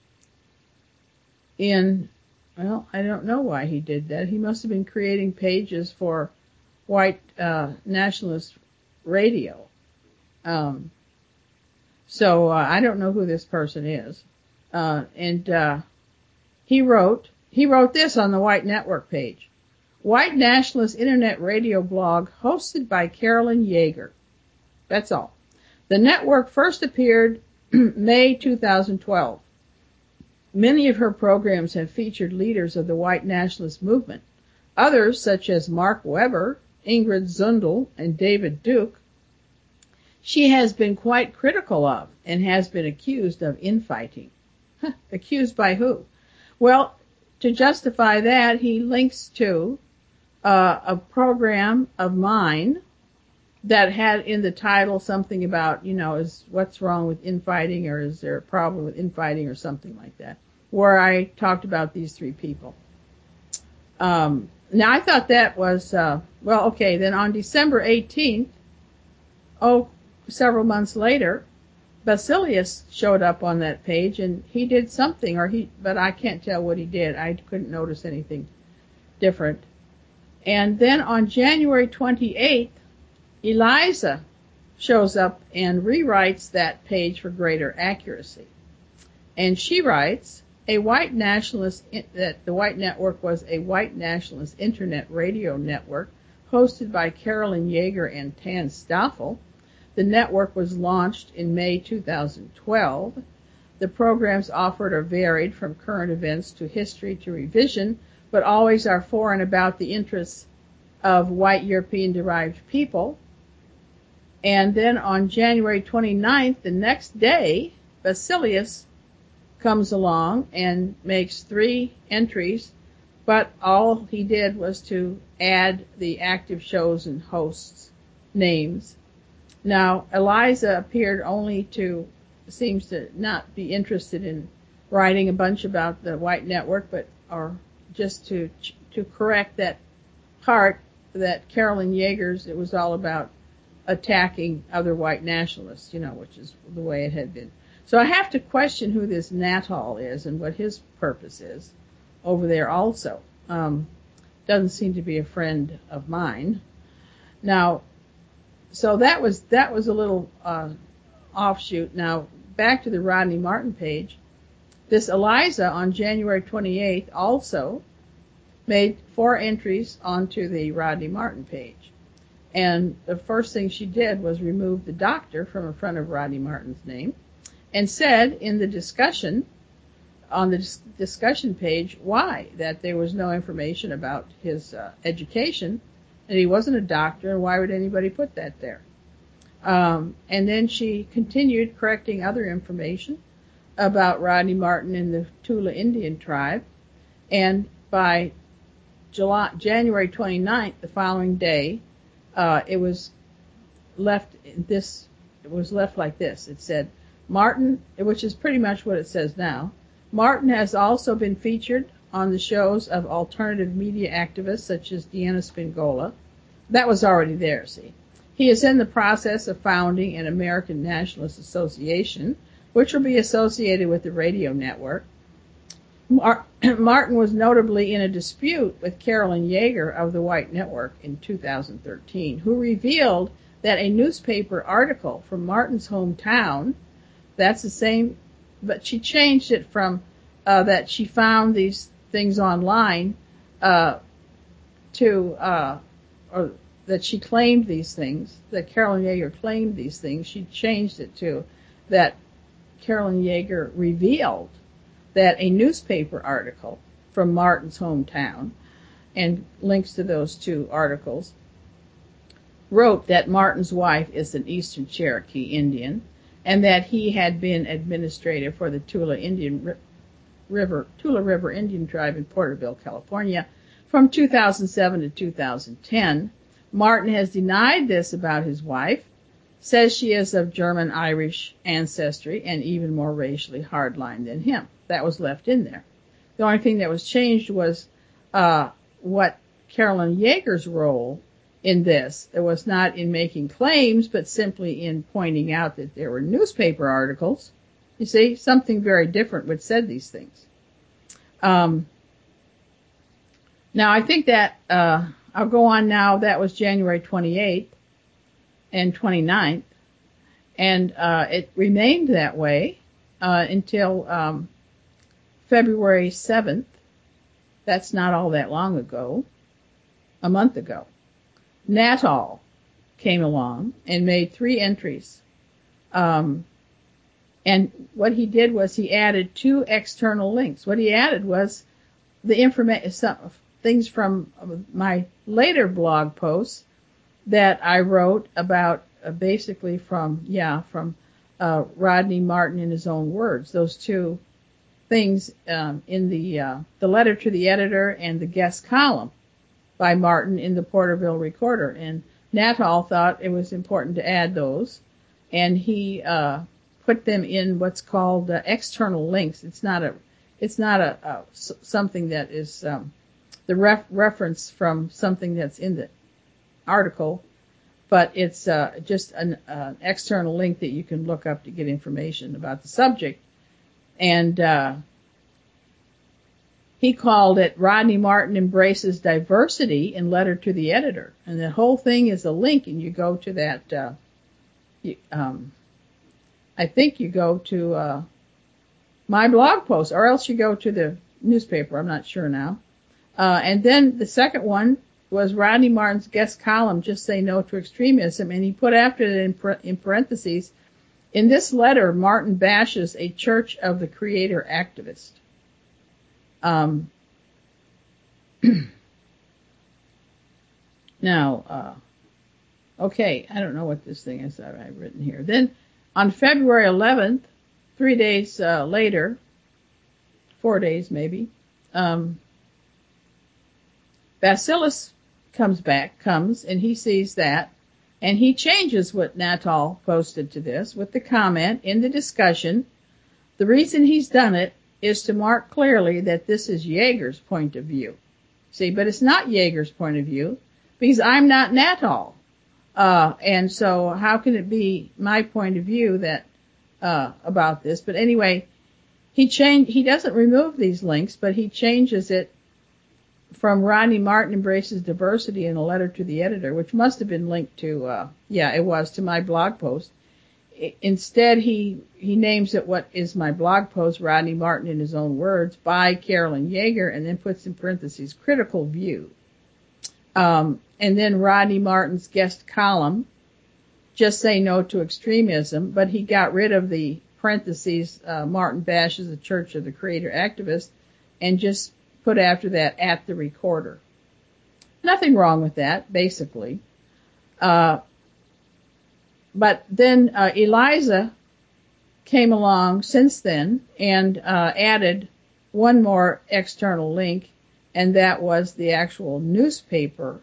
in, well, I don't know why he did that. He must have been creating pages for white, uh, nationalist radio. Um, so, uh, I don't know who this person is. Uh, and, uh, he wrote, he wrote this on the White Network page. White nationalist internet radio blog hosted by Carolyn Yeager. That's all. The network first appeared May two thousand twelve. Many of her programs have featured leaders of the white nationalist movement. Others, such as Mark Weber, Ingrid Zundel, and David Duke, she has been quite critical of and has been accused of infighting. Huh, accused by who? Well, to justify that, he links to Uh, a program of mine that had in the title something about, you know, is what's wrong with infighting, or is there a problem with infighting, or something like that, where I talked about these three people. Um, now I thought that was, uh, well, okay, then on December eighteenth, oh, several months later, Basilius showed up on that page, and he did something, or he, but I can't tell what he did. I couldn't notice anything different. And then on January twenty-eighth, Eliza shows up and rewrites that page for greater accuracy. And she writes, a white nationalist, that the White Network was a white nationalist internet radio network hosted by Carolyn Yeager and Tan Stoffel. The network was launched in May two thousand twelve. The programs offered are varied from current events to history to revision, but always are for and about the interests of white European-derived people. And then on January twenty-ninth, the next day, Basilius comes along and makes three entries, but all he did was to add the active shows and hosts' names. Now, Eliza appeared only to, seems to not be interested in writing a bunch about the white network, but or just to to correct that part that Carolyn Yeager's, it was all about attacking other white nationalists, you know, which is the way it had been. So I have to question who this Natal is and what his purpose is over there also. Um, doesn't seem to be a friend of mine. Now, so that was that was a little uh, offshoot. Now, back to the Rodney Martin page. This Eliza on January twenty-eighth also made four entries onto the Rodney Martin page. And the first thing she did was remove the doctor from in front of Rodney Martin's name and said in the discussion, on the dis- discussion page, why, that there was no information about his uh, education, and he wasn't a doctor, and why would anybody put that there? Um, and then she continued correcting other information about Rodney Martin and the Tula Indian tribe, and by July, January twenty-ninth, the following day, uh, it was left this, it was left like this. It said, Martin, which is pretty much what it says now, Martin has also been featured on the shows of alternative media activists such as Deanna Spingola. That was already there, see. He is in the process of founding an American Nationalist Association, which will be associated with the radio network. Mar- Martin was notably in a dispute with Carolyn Yeager of the White Network in two thousand thirteen, who revealed that a newspaper article from Martin's hometown, that's the same, but she changed it from uh, that she found these things online uh, to, uh, or that she claimed these things, that Carolyn Yeager claimed these things. She changed it to that Carolyn Yeager revealed that a newspaper article from Martin's hometown, and links to those two articles, wrote that Martin's wife is an Eastern Cherokee Indian, and that he had been administrator for the Tula Indian River, Tula River Indian tribe in Porterville, California, from two thousand seven to two thousand ten. Martin has denied this about his wife, says she is of German-Irish ancestry and even more racially hardline than him. That was left in there. The only thing that was changed was uh, what Carolyn Yeager's role in this. It was not in making claims, but simply in pointing out that there were newspaper articles. You see, something very different which said these things. Um, now, I think that, uh, I'll go on now, that was January twenty-eighth and twenty-ninth, and uh, it remained that way uh, until um, February seventh. That's not all that long ago, a month ago. Natal came along and made three entries. Um, and what he did was he added two external links. What he added was the information, some things from my later blog posts that I wrote about, uh, basically from, yeah, from uh, Rodney Martin in his own words. Those two things um, in the uh, the letter to the editor and the guest column by Martin in the Porterville Recorder. And Natal thought it was important to add those, and he uh, put them in what's called uh, external links. It's not a, it's not a, a something that is um, the ref, reference from something that's in the article, but it's uh, just an uh, external link that you can look up to get information about the subject. And uh, he called it Rodney Martin Embraces Diversity in Letter to the Editor. And the whole thing is a link, and you go to that, uh, you, um, I think you go to uh, my blog post, or else you go to the newspaper, I'm not sure now. Uh, and then the second one was Rodney Martin's guest column, Just Say No to Extremism, and he put after it in, par- in parentheses, in this letter, Martin bashes a Church of the Creator activist. Um, now, uh, okay, I don't know what this thing is that I've written here. Then on February eleventh, three days uh, later, four days maybe, um, Basilis comes back, comes, and he sees that, and he changes what Natal posted to this with the comment in the discussion. The reason he's done it is to mark clearly that this is Jaeger's point of view. See, but it's not Jaeger's point of view because I'm not Natal. Uh, and so how can it be my point of view that, uh, about this? But anyway, he changed, he doesn't remove these links, but he changes it from Rodney Martin Embraces Diversity in a Letter to the Editor, which must have been linked to, uh, yeah, it was to my blog post. I, instead, he, he names it what is my blog post, Rodney Martin in his own words, by Carolyn Jaeger, and then puts in parentheses, critical view. Um, and then Rodney Martin's guest column, Just Say No to Extremism, but he got rid of the parentheses, uh, Martin bashes the Church of the Creator activist, and just put after that, at the recorder. Nothing wrong with that, basically. Uh, but then, uh, Eliza came along since then and, uh, added one more external link, and that was the actual newspaper,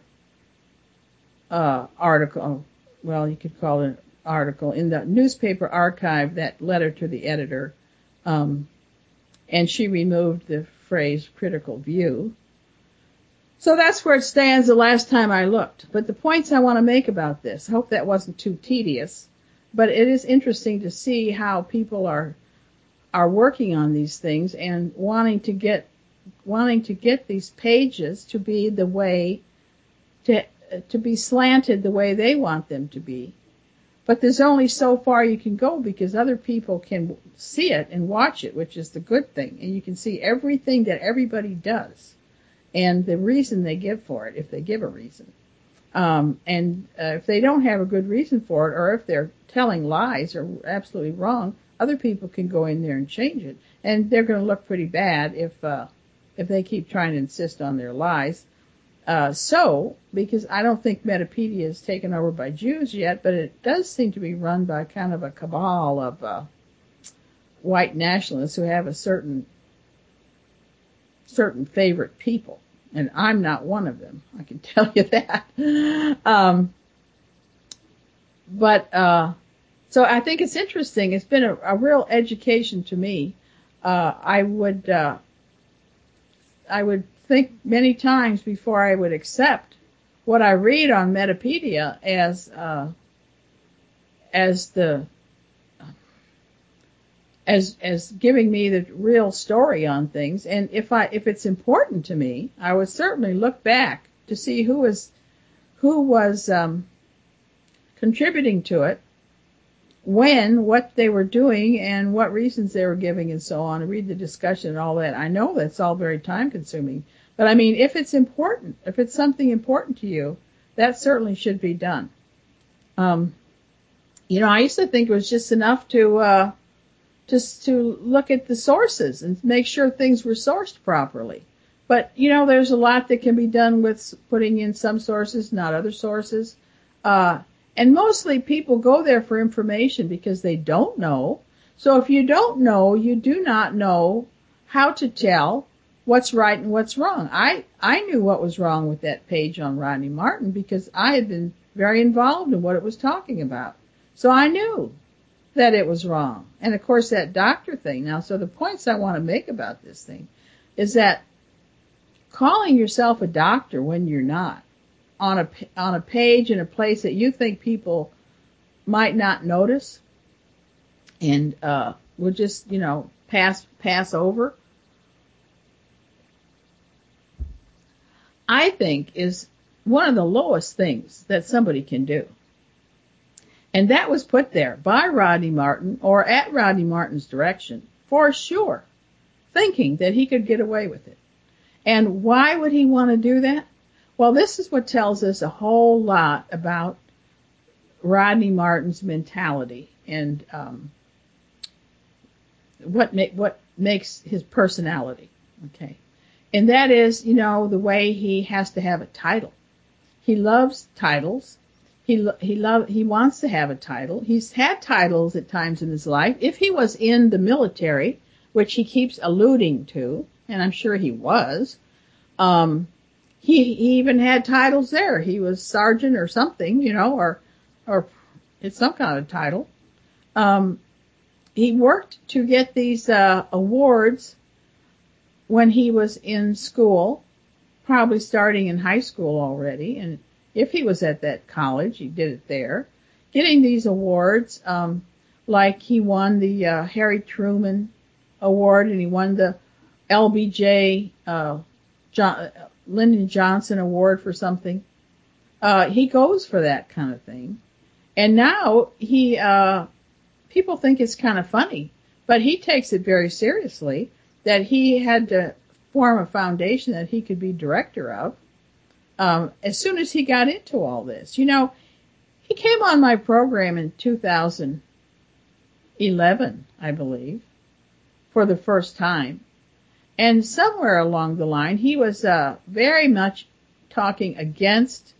uh, article. Well, you could call it an article in the newspaper archive, that letter to the editor. Um, and she removed the phrase critical view. So that's where it stands the last time I looked. But the points I want to make about this, I hope that wasn't too tedious, but it is interesting to see how people are, are working on these things and wanting to get, wanting to get these pages to be the way, to, to be slanted the way they want them to be. But there's only so far you can go because other people can see it and watch it, which is the good thing. And you can see everything that everybody does and the reason they give for it, if they give a reason. Um, and uh, if they don't have a good reason for it, or if they're telling lies or absolutely wrong, other people can go in there and change it. And they're going to look pretty bad if uh, if they keep trying to insist on their lies. Uh, so, because I don't think Metapedia is taken over by Jews yet, but it does seem to be run by kind of a cabal of uh, white nationalists who have a certain certain favorite people, and I'm not one of them. I can tell you that. Um, but uh, so I think it's interesting. It's been a, a real education to me. Uh, I would uh, I would. think many times before I would accept what I read on Metapedia as uh, as the as as giving me the real story on things. And if I if it's important to me, I would certainly look back to see who was who was um, contributing to it, when, what they were doing, and what reasons they were giving, and so on. And read the discussion and all that. I know that's all very time consuming. But I mean, if it's important, if it's something important to you, that certainly should be done. Um, you know, I used to think it was just enough to, uh, just to look at the sources and make sure things were sourced properly. But, you know, there's a lot that can be done with putting in some sources, not other sources. Uh, and mostly people go there for information because they don't know. So if you don't know, you do not know how to tell what's right and what's wrong. I, I knew what was wrong with that page on Rodney Martin because I had been very involved in what it was talking about. So I knew that it was wrong. And of course that doctor thing. Now, so the points I want to make about this thing is that calling yourself a doctor when you're not on a, on a page in a place that you think people might not notice and, uh, will just, you know, pass, pass over, I think is one of the lowest things that somebody can do. And that was put there by Rodney Martin or at Rodney Martin's direction for sure, thinking that he could get away with it. And why would he want to do that? Well, this is what tells us a whole lot about Rodney Martin's mentality and um, what ma- what makes his personality. Okay. And that is, you know, the way he has to have a title. He loves titles. He lo- he love he wants to have a title. He's had titles at times in his life. If he was in the military, which he keeps alluding to, and I'm sure he was. Um, he, he even had titles there. He was sergeant or something, you know, or, or it's some kind of title. Um, he worked to get these, uh, awards when he was in school, probably starting in high school already. And if he was at that college, he did it there, getting these awards, um, like he won the, uh, Harry Truman Award, and he won the L B J, uh, John, Lyndon Johnson Award for something. Uh, he goes for that kind of thing. And now he, uh, people think it's kind of funny, but he takes it very seriously that he had to form a foundation that he could be director of, um, as soon as he got into all this. You know, he came on my program in two thousand eleven, I believe, for the first time. And somewhere along the line, he was uh, very much talking against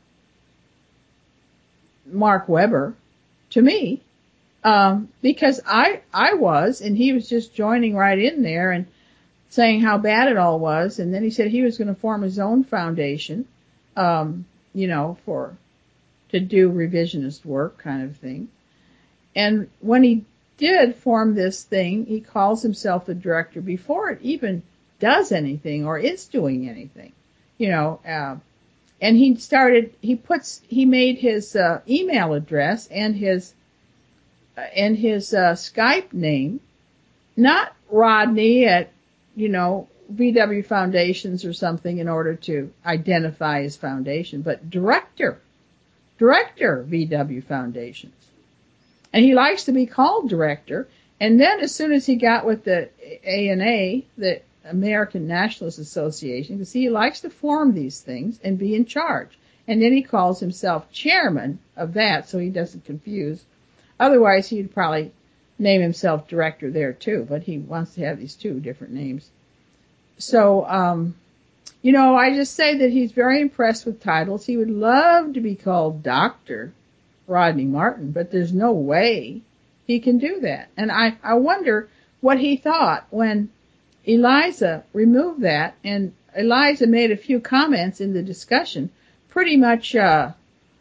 Mark Webber to me, um, because I I was, and he was just joining right in there and saying how bad it all was. And then he said he was going to form his own foundation, um, you know, for to do revisionist work kind of thing. And when he did form this thing, he calls himself the director before it even does anything or is doing anything, you know, uh, and he started, he puts, he made his, uh, email address and his, uh, and his, uh, Skype name, not Rodney at, you know, V W Foundations or something in order to identify his foundation, but director, director V W Foundations. And he likes to be called director. And then as soon as he got with the A N A, the American Nationalist Association, because he likes to form these things and be in charge. And then he calls himself chairman of that, so he doesn't confuse. Otherwise, he'd probably name himself director there too, but he wants to have these two different names. So, um, you know, I just say that he's very impressed with titles. He would love to be called Doctor Rodney Martin, but there's no way he can do that. And I, I wonder what he thought when Eliza removed that, and Eliza made a few comments in the discussion, pretty much, uh,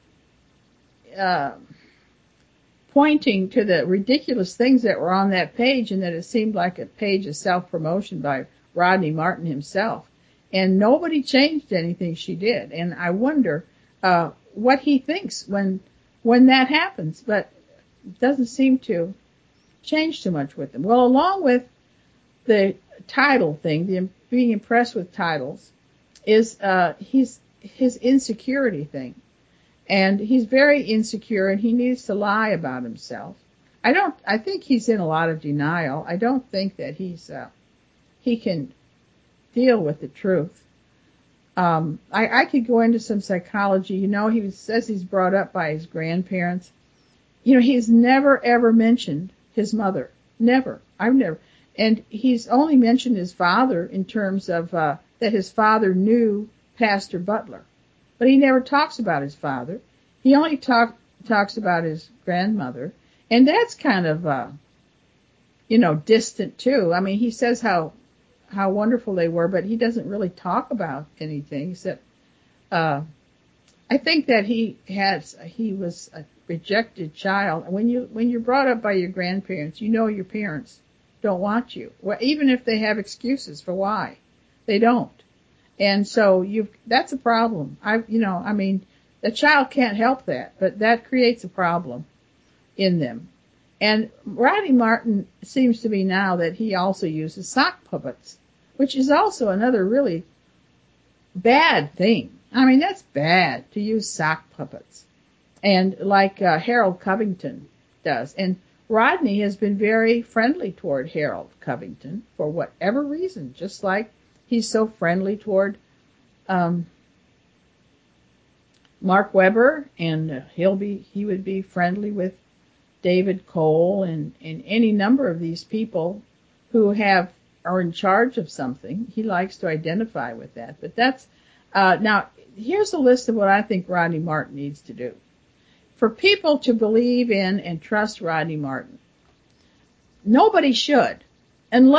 uh, pointing to the ridiculous things that were on that page, and that it seemed like a page of self-promotion by Rodney Martin himself. And nobody changed anything she did. And I wonder, uh, what he thinks when, when that happens, but it doesn't seem to change too much with him. Well, along with the title thing, the being impressed with titles, is, uh, he's, his insecurity thing. And he's very insecure, and he needs to lie about himself. I don't, I think he's in a lot of denial. I don't think that he's, uh, he can deal with the truth. Um, I, I could go into some psychology. You know, he says he's brought up by his grandparents. You know, he's never ever mentioned his mother. Never. I've never. And he's only mentioned his father in terms of, uh, that his father knew Pastor Butler. But he never talks about his father. He only talk, talks about his grandmother. And that's kind of, uh, you know, distant too. I mean, he says how, how wonderful they were, but he doesn't really talk about anything except, uh, I think that he has, he was a rejected child. When you, when you're brought up by your grandparents, you know your parents don't want you. Well, even if they have excuses for why, they don't. And so you've, that's a problem. I, you know, I mean, the child can't help that, but that creates a problem in them. And Rodney Martin seems to be now that he also uses sock puppets, which is also another really bad thing. I mean, that's bad to use sock puppets. And like, uh, Harold Covington does. And Rodney has been very friendly toward Harold Covington for whatever reason, just like he's so friendly toward, um, Mark Webber, and uh, he'll be, he would be friendly with David Cole and, and any number of these people who have, are in charge of something. He likes to identify with that. But that's, uh, now here's a list of what I think Rodney Martin needs to do. For people to believe in and trust Rodney Martin, nobody should, unless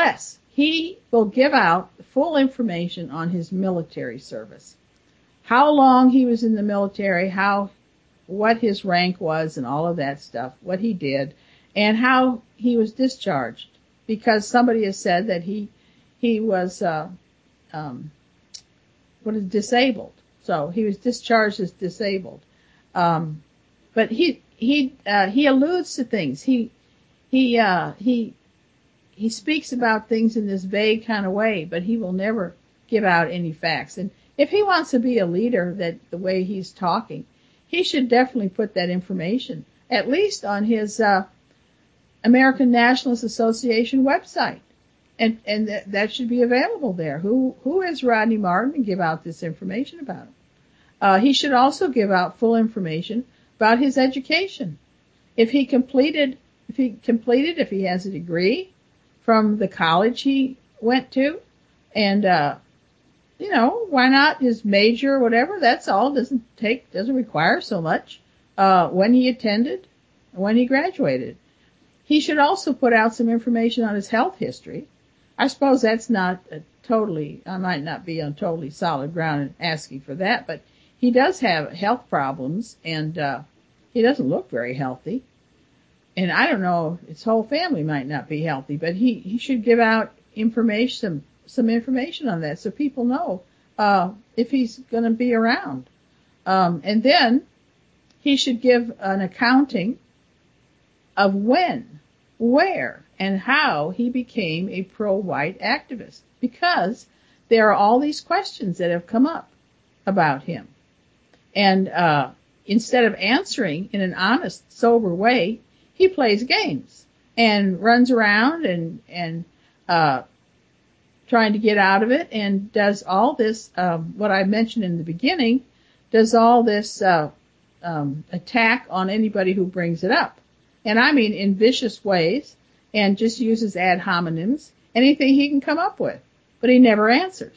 he will give out full information on his military service. How long he was in the military, how, what his rank was and all of that stuff, what he did, and how he was discharged. Because somebody has said that he, he was, uh, um, what is disabled. So he was discharged as disabled. Um, but he, he, uh, he alludes to things. He, he, uh, he, he speaks about things in this vague kind of way, but he will never give out any facts. And if he wants to be a leader that the way he's talking, he should definitely put that information, at least on his, uh, American Nationalist Association website. And, and th- that should be available there. Who, who is Rodney Martin, and give out this information about him. Uh, he should also give out full information about his education. If he completed, if he completed, if he has a degree from the college he went to, and, uh, you know, why not his major or whatever, that's all, doesn't take, doesn't require so much, uh, when he attended, when he graduated. He should also put out some information on his health history. I suppose that's not a totally, I might not be on totally solid ground in asking for that, but he does have health problems, and uh he doesn't look very healthy. And I don't know, his whole family might not be healthy, but he, he should give out information, some information on that so people know uh if he's going to be around. Um and then he should give an accounting of when, where, and how he became a pro-white activist, because there are all these questions that have come up about him. And uh instead of answering in an honest, sober way, he plays games and runs around and and uh trying to get out of it, and does all this, um, what I mentioned in the beginning, does all this uh um attack on anybody who brings it up. And I mean in vicious ways, and just uses ad hominems, anything he can come up with, but he never answers.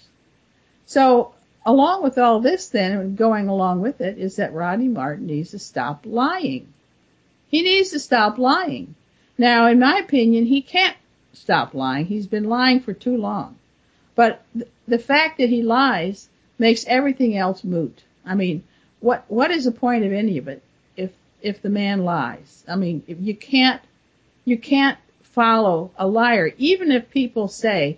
So along with all this then, and going along with it, is that Rodney Martin needs to stop lying. He needs to stop lying. Now, in my opinion, he can't stop lying. He's been lying for too long. But th- the fact that he lies makes everything else moot. I mean, what what is the point of any of it if if the man lies? I mean, if you can't you can't follow a liar, even if people say,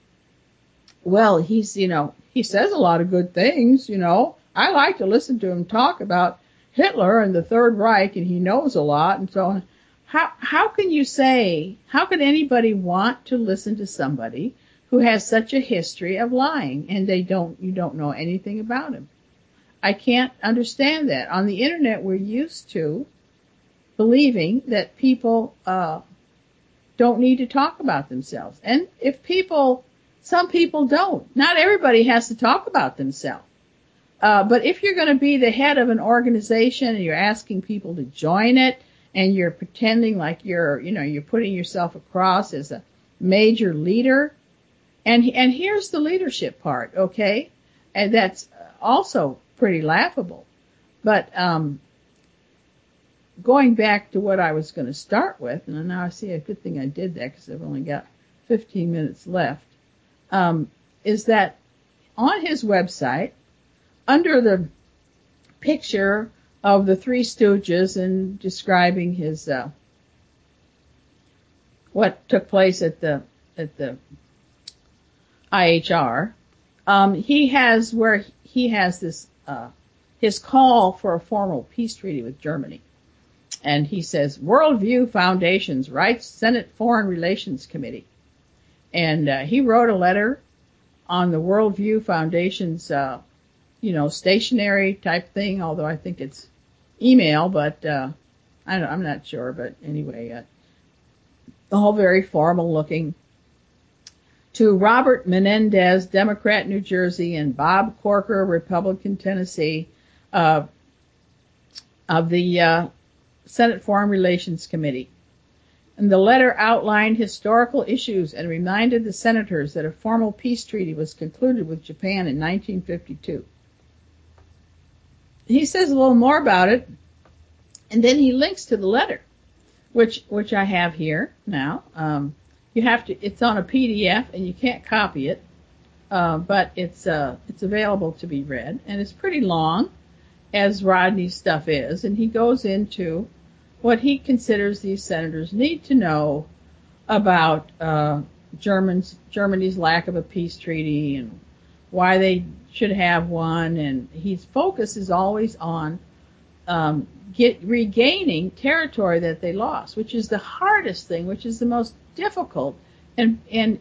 well, he's, you know, he says a lot of good things, you know. I like to listen to him talk about Hitler and the Third Reich, and he knows a lot and so on. How, how can you say, how can anybody want to listen to somebody who has such a history of lying and they don't, you don't know anything about him? I can't understand that. On the internet, we're used to believing that people, uh, don't need to talk about themselves. And if people, some people don't. Not everybody has to talk about themselves. Uh, but if you're going to be the head of an organization and you're asking people to join it, and you're pretending like you're, you know, you're putting yourself across as a major leader, and and here's the leadership part, okay? And that's also pretty laughable. But um going back to what I was going to start with, and now I see a good thing I did that because I've only got fifteen minutes left, um, is that on his website, under the picture of the Three Stooges and describing his, uh, what took place at the, at the I H R, um, he has where he has this, uh, his call for a formal peace treaty with Germany. And he says, Worldview Foundation's Rights Senate Foreign Relations Committee. And uh, he wrote a letter on the Worldview Foundation's, uh, you know, stationary type thing, although I think it's email, but uh, I don't, I'm not sure. But anyway, uh, all very formal looking. To Robert Menendez, Democrat, New Jersey, and Bob Corker, Republican, Tennessee, uh, of the uh, Senate Foreign Relations Committee. And the letter outlined historical issues and reminded the senators that a formal peace treaty was concluded with Japan in nineteen fifty-two. He says a little more about it, and then he links to the letter, which which I have here now. Um, You have to. It's on a P D F, and you can't copy it, uh, but it's uh, it's available to be read, and it's pretty long, as Rodney's stuff is, and he goes into what he considers these senators need to know about uh, Germans, Germany's lack of a peace treaty and why they should have one, and his focus is always on um, get regaining territory that they lost, which is the hardest thing, which is the most difficult and and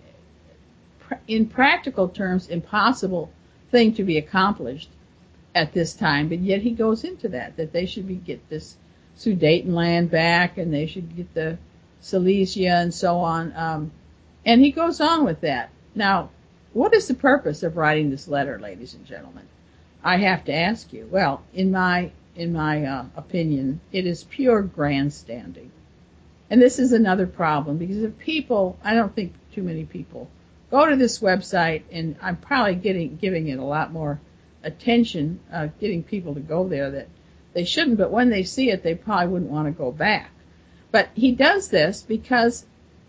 in practical terms impossible thing to be accomplished at this time. But yet he goes into that that they should be get this Sudetenland back, and they should get the Silesia and so on. Um, and he goes on with that. Now, what is the purpose of writing this letter, ladies and gentlemen? I have to ask you. Well, in my in my uh, opinion, it is pure grandstanding. And this is another problem, because if people, I don't think too many people, go to this website, and I'm probably getting giving it a lot more attention, uh, getting people to go there that they shouldn't, but when they see it, they probably wouldn't want to go back. But he does this because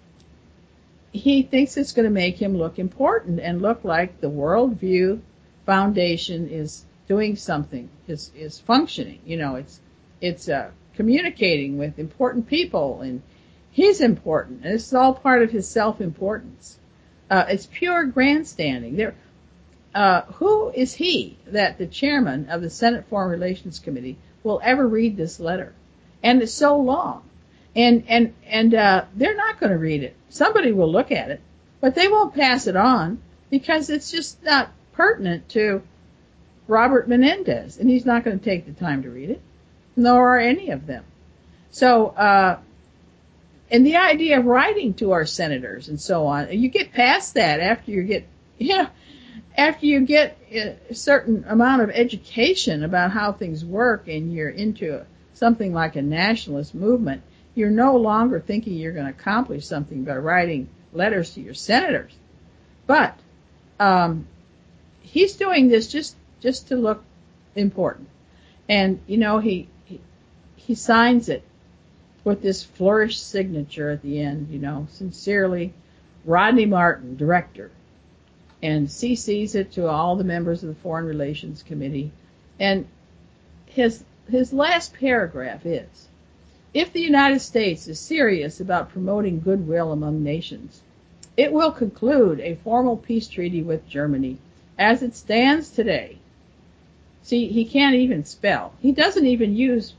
he thinks it's going to make him look important and look like the Worldview Foundation is doing something, is is functioning. You know, it's it's uh, communicating with important people, and he's important, and it's all part of his self-importance. Uh, it's pure grandstanding. There, uh, who is he that the chairman of the Senate Foreign Relations Committee will ever read this letter? And it's so long. And and and uh, they're not going to read it. Somebody will look at it, but they won't pass it on because it's just not pertinent to Robert Menendez, and he's not going to take the time to read it, nor are any of them. So, uh, and the idea of writing to our senators and so on, you get past that after you get, you know, after you get a certain amount of education about how things work, and you're into something like a nationalist movement. You're no longer thinking you're going to accomplish something by writing letters to your senators. But um, he's doing this just, just to look important. And, you know, he, he he signs it with this flourished signature at the end, you know, sincerely, Rodney Martin, Director, and C Cs it to all the members of the Foreign Relations Committee. And his his last paragraph is, if the United States is serious about promoting goodwill among nations, it will conclude a formal peace treaty with Germany as it stands today. See, he can't even spell. He doesn't even use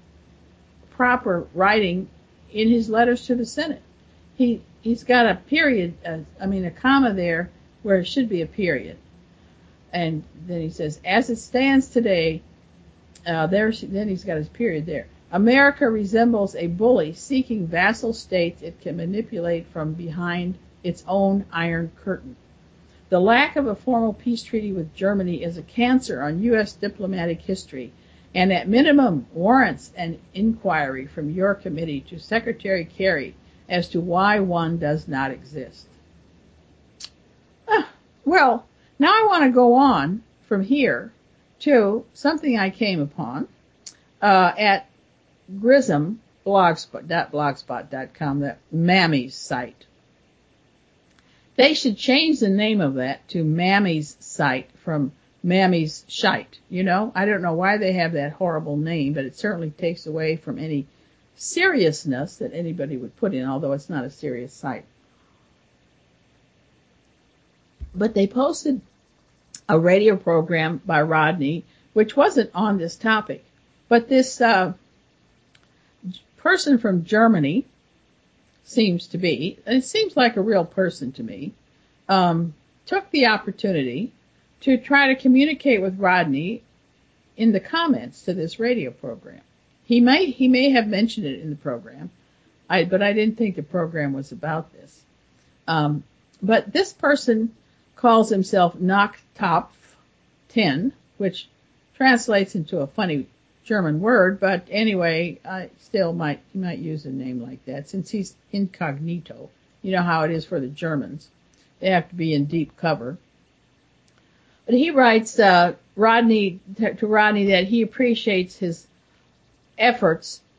proper writing in his letters to the Senate. He, he's got a period, uh, I mean a comma there where it should be a period. And then he says, as it stands today, uh, there's, then he's got his period there. America resembles a bully seeking vassal states it can manipulate from behind its own iron curtain. The lack of a formal peace treaty with Germany is a cancer on U S diplomatic history, and at minimum warrants an inquiry from your committee to Secretary Kerry as to why one does not exist. Ah, well, now I want to go on from here to something I came upon uh, at Grissom blogspot dot blogspot dot com, that Mammy's site. They should change the name of that to Mammy's site from Mammy's shite. You know, I don't know why they have that horrible name, but it certainly takes away from any seriousness that anybody would put in, although it's not a serious site. But they posted a radio program by Rodney, which wasn't on this topic, but this uh, person from Germany seems to be, and it seems like a real person to me, um, took the opportunity to try to communicate with Rodney in the comments to this radio program. He may he may have mentioned it in the program, I, but I didn't think the program was about this. Um, but this person calls himself Nachttopf ten, which translates into a funny German word, but anyway, I still might he might use a name like that since he's incognito. You know how it is for the Germans; they have to be in deep cover. But he writes uh, Rodney to Rodney that he appreciates his efforts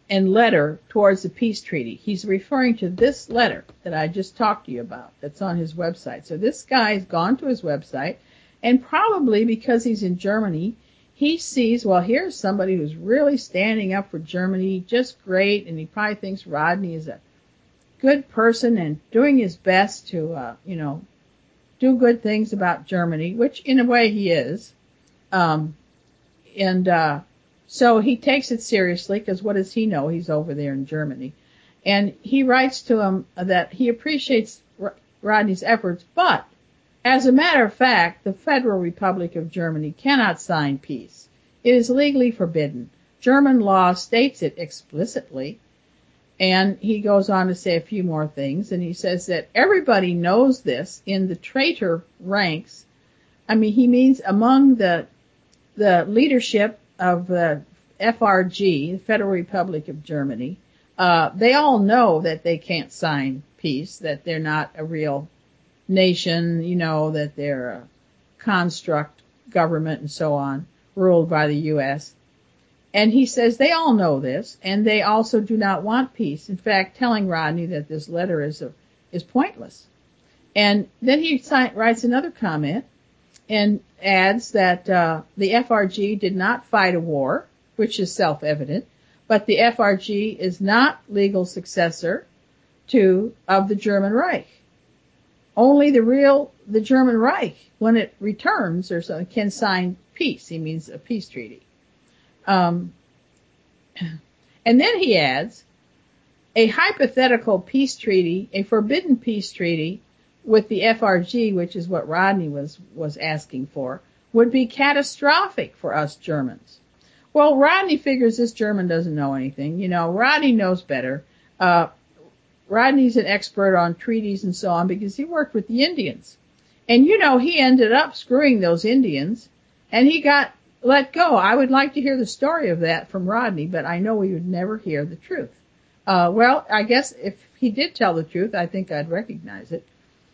and letter towards the peace treaty. He's referring to this letter that I just talked to you about that's on his website. So this guy's gone to his website, and probably because he's in Germany, he sees, well, here's somebody who's really standing up for Germany, just great, and he probably thinks Rodney is a good person and doing his best to, uh, you know, do good things about Germany, which in a way he is. Um, and uh, so he takes it seriously, because what does he know? He's over there in Germany. And he writes to him that he appreciates Rodney's efforts, but as a matter of fact, the Federal Republic of Germany cannot sign peace. It is legally forbidden. German law states it explicitly. And he goes on to say a few more things, and he says that everybody knows this in the traitor ranks. I mean, he means among the the leadership of the F R G, the Federal Republic of Germany. Uh, they all know that they can't sign peace, that they're not a real nation, you know, that they're a construct government and so on, ruled by the U S And he says they all know this, and they also do not want peace. In fact, telling Rodney that this letter is a, is pointless. And then he si- writes another comment and adds that uh, the F R G did not fight a war, which is self-evident, but the F R G is not legal successor to of the German Reich. Only the real the German Reich, when it returns or something, can sign peace. He means a peace treaty. Um, and then he adds, a hypothetical peace treaty, a forbidden peace treaty with the F R G, which is what Rodney was, was asking for, would be catastrophic for us Germans. Well, Rodney figures this German doesn't know anything. You know, Rodney knows better. Uh, Rodney's an expert on treaties and so on because he worked with the Indians. And, you know, he ended up screwing those Indians, and he got let go. I would like to hear the story of that from Rodney, but I know we would never hear the truth. Uh, well, I guess if he did tell the truth, I think I'd recognize it.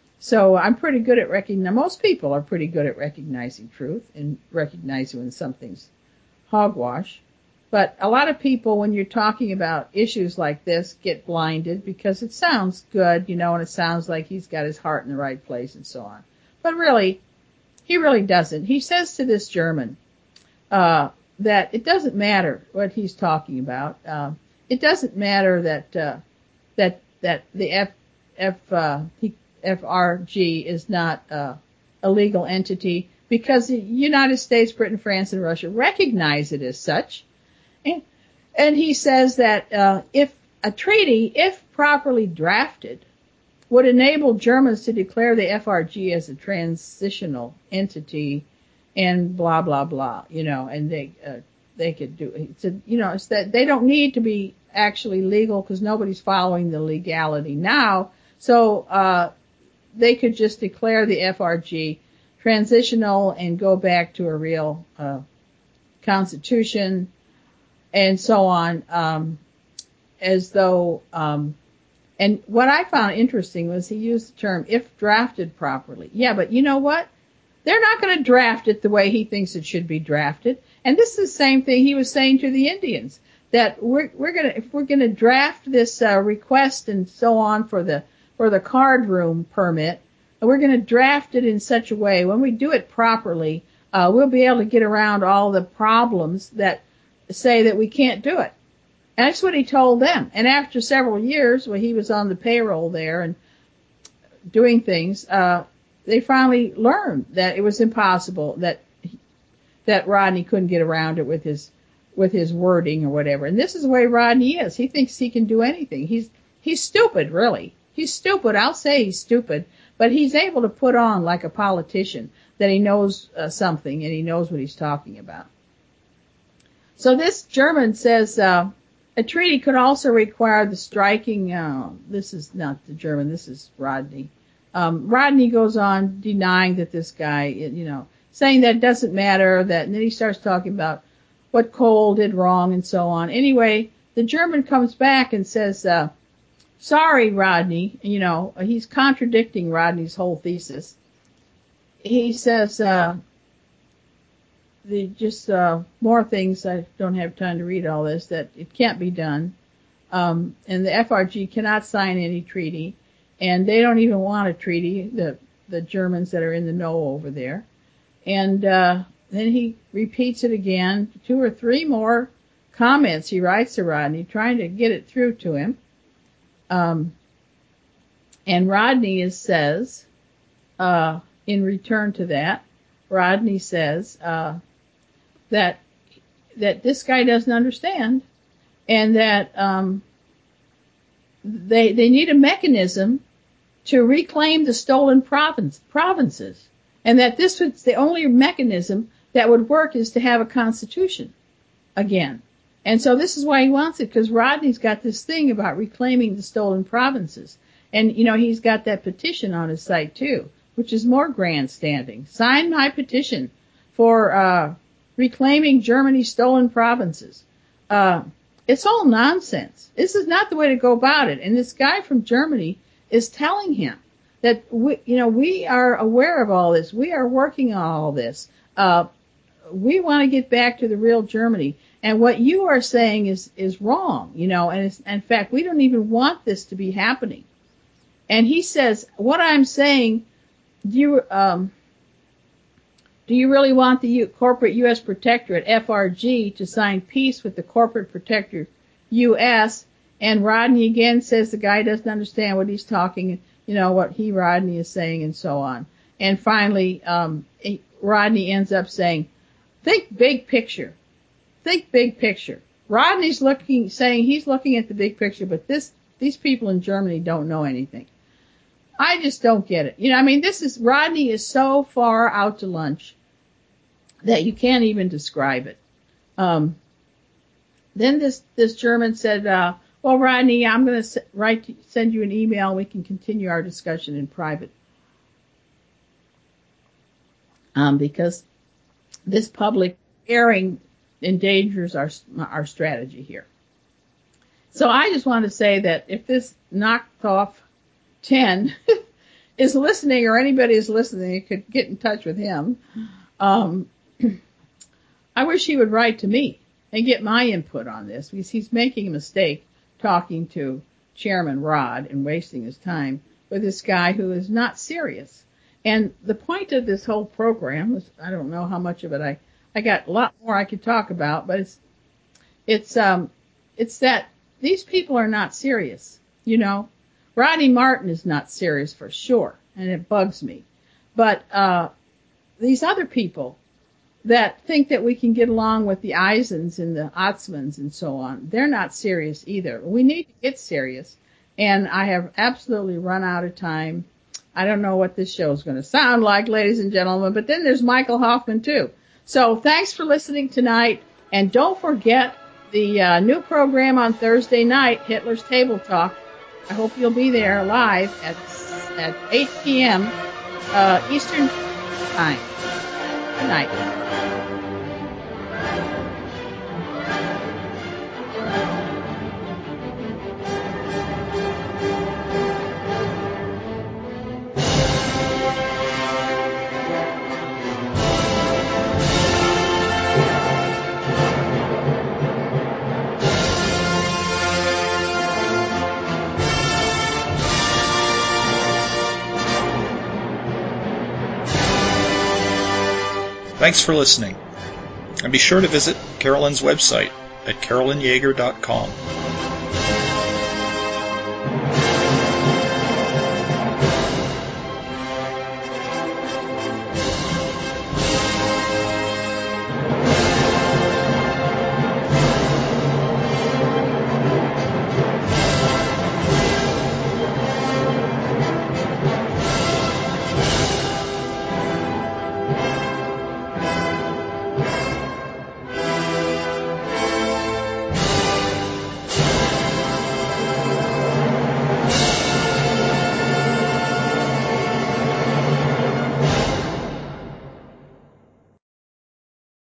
So I'm pretty good at recognizing, most people are pretty good at recognizing truth and recognizing when something's hogwash. But a lot of people, when you're talking about issues like this, get blinded because it sounds good, you know, and it sounds like he's got his heart in the right place and so on. But really, he really doesn't. He says to this German, Uh, that it doesn't matter what he's talking about. Uh, it doesn't matter that uh, that that the F F uh, F R G is not uh, a legal entity because the United States, Britain, France, and Russia recognize it as such. And, and he says that uh, if a treaty, if properly drafted, would enable Germans to declare the F R G as a transitional entity. And blah blah blah, you know, and they uh, they could do it's a, you know, it's that they don't need to be actually legal because nobody's following the legality now. So uh, they could just declare the F R G transitional and go back to a real uh, constitution and so on, um, as though. Um, and what I found interesting was he used the term "if drafted properly." Yeah, but you know what? They're not going to draft it the way he thinks it should be drafted. And this is the same thing he was saying to the Indians, that we're, we're going to, if we're going to draft this uh, request and so on for the, for the card room permit, we're going to draft it in such a way, when we do it properly, uh, we'll be able to get around all the problems that say that we can't do it. And that's what he told them. And after several years, when he was on the payroll there and doing things, uh, they finally learned that it was impossible, that that Rodney couldn't get around it with his with his wording or whatever. And this is the way Rodney is. He thinks he can do anything. He's he's stupid, really. He's stupid. I'll say he's stupid, but he's able to put on like a politician that he knows uh, something and he knows what he's talking about. So this German says uh, a treaty could also require the striking. Uh, this is not the German. This is Rodney. Um, Rodney goes on denying that this guy, you know, saying that it doesn't matter, that, and then he starts talking about what Kohl did wrong and so on. Anyway, the German comes back and says, uh, sorry, Rodney, you know, he's contradicting Rodney's whole thesis. He says, uh, the, just, uh, more things, I don't have time to read all this, that it can't be done. Um, and the F R G cannot sign any treaty, and they don't even want a treaty, the, the Germans that are in the know over there. And uh, then he repeats it again, two or three more comments he writes to Rodney, trying to get it through to him. Um, and Rodney is, says, uh, in return to that, Rodney says uh, that that this guy doesn't understand, and that um, they they need a mechanism to reclaim the stolen province, provinces, and that this was the only mechanism that would work is to have a constitution again. And so this is why he wants it, because Rodney's got this thing about reclaiming the stolen provinces. And, you know, he's got that petition on his site, too, which is more grandstanding. Sign my petition for uh reclaiming Germany's stolen provinces. Uh It's all nonsense. This is not the way to go about it. And this guy from Germany is telling him that, we, you know, we are aware of all this. We are working on all this. Uh We want to get back to the real Germany. And what you are saying is, is wrong, you know, and it's, in fact, we don't even want this to be happening. And he says, what I'm saying, do you, um, do you really want the U- corporate U S protectorate, F R G, to sign peace with the corporate protector, U S? And Rodney again says the guy doesn't understand what he's talking, you know, what he, Rodney, is saying and so on. And finally, um, Rodney ends up saying, think big picture. Think big picture. Rodney's looking, saying he's looking at the big picture, but this, these people in Germany don't know anything. I just don't get it. You know, I mean, this is, Rodney is so far out to lunch that you can't even describe it. Um, then this, this German said, uh, well, Rodney, I'm going to write, send you an email. We can continue our discussion in private. Um, because this public airing endangers our, our strategy here. So I just want to say that if this knocked off ten is listening, or anybody is listening, you could get in touch with him. Um, I wish he would write to me and get my input on this, because he's making a mistake talking to Chairman Rod and wasting his time with this guy who is not serious. And the point of this whole program was, I don't know how much of it I, I got a lot more I could talk about, but it's, it's, um, it's that these people are not serious, you know. Rodney Martin is not serious for sure, and it bugs me. But, uh, these other people that think that we can get along with the Eisens and the Otzmans and so on, they're not serious either. We need to get serious. And I have absolutely run out of time. I don't know what this show is going to sound like, ladies and gentlemen, but then there's Michael Hoffman too. So thanks for listening tonight. And don't forget the uh, new program on Thursday night, Hitler's Table Talk. I hope you'll be there live at at eight p.m. Uh, Eastern Time. Good night. Thanks for listening, and be sure to visit Carolyn's website at carolyn yager dot com.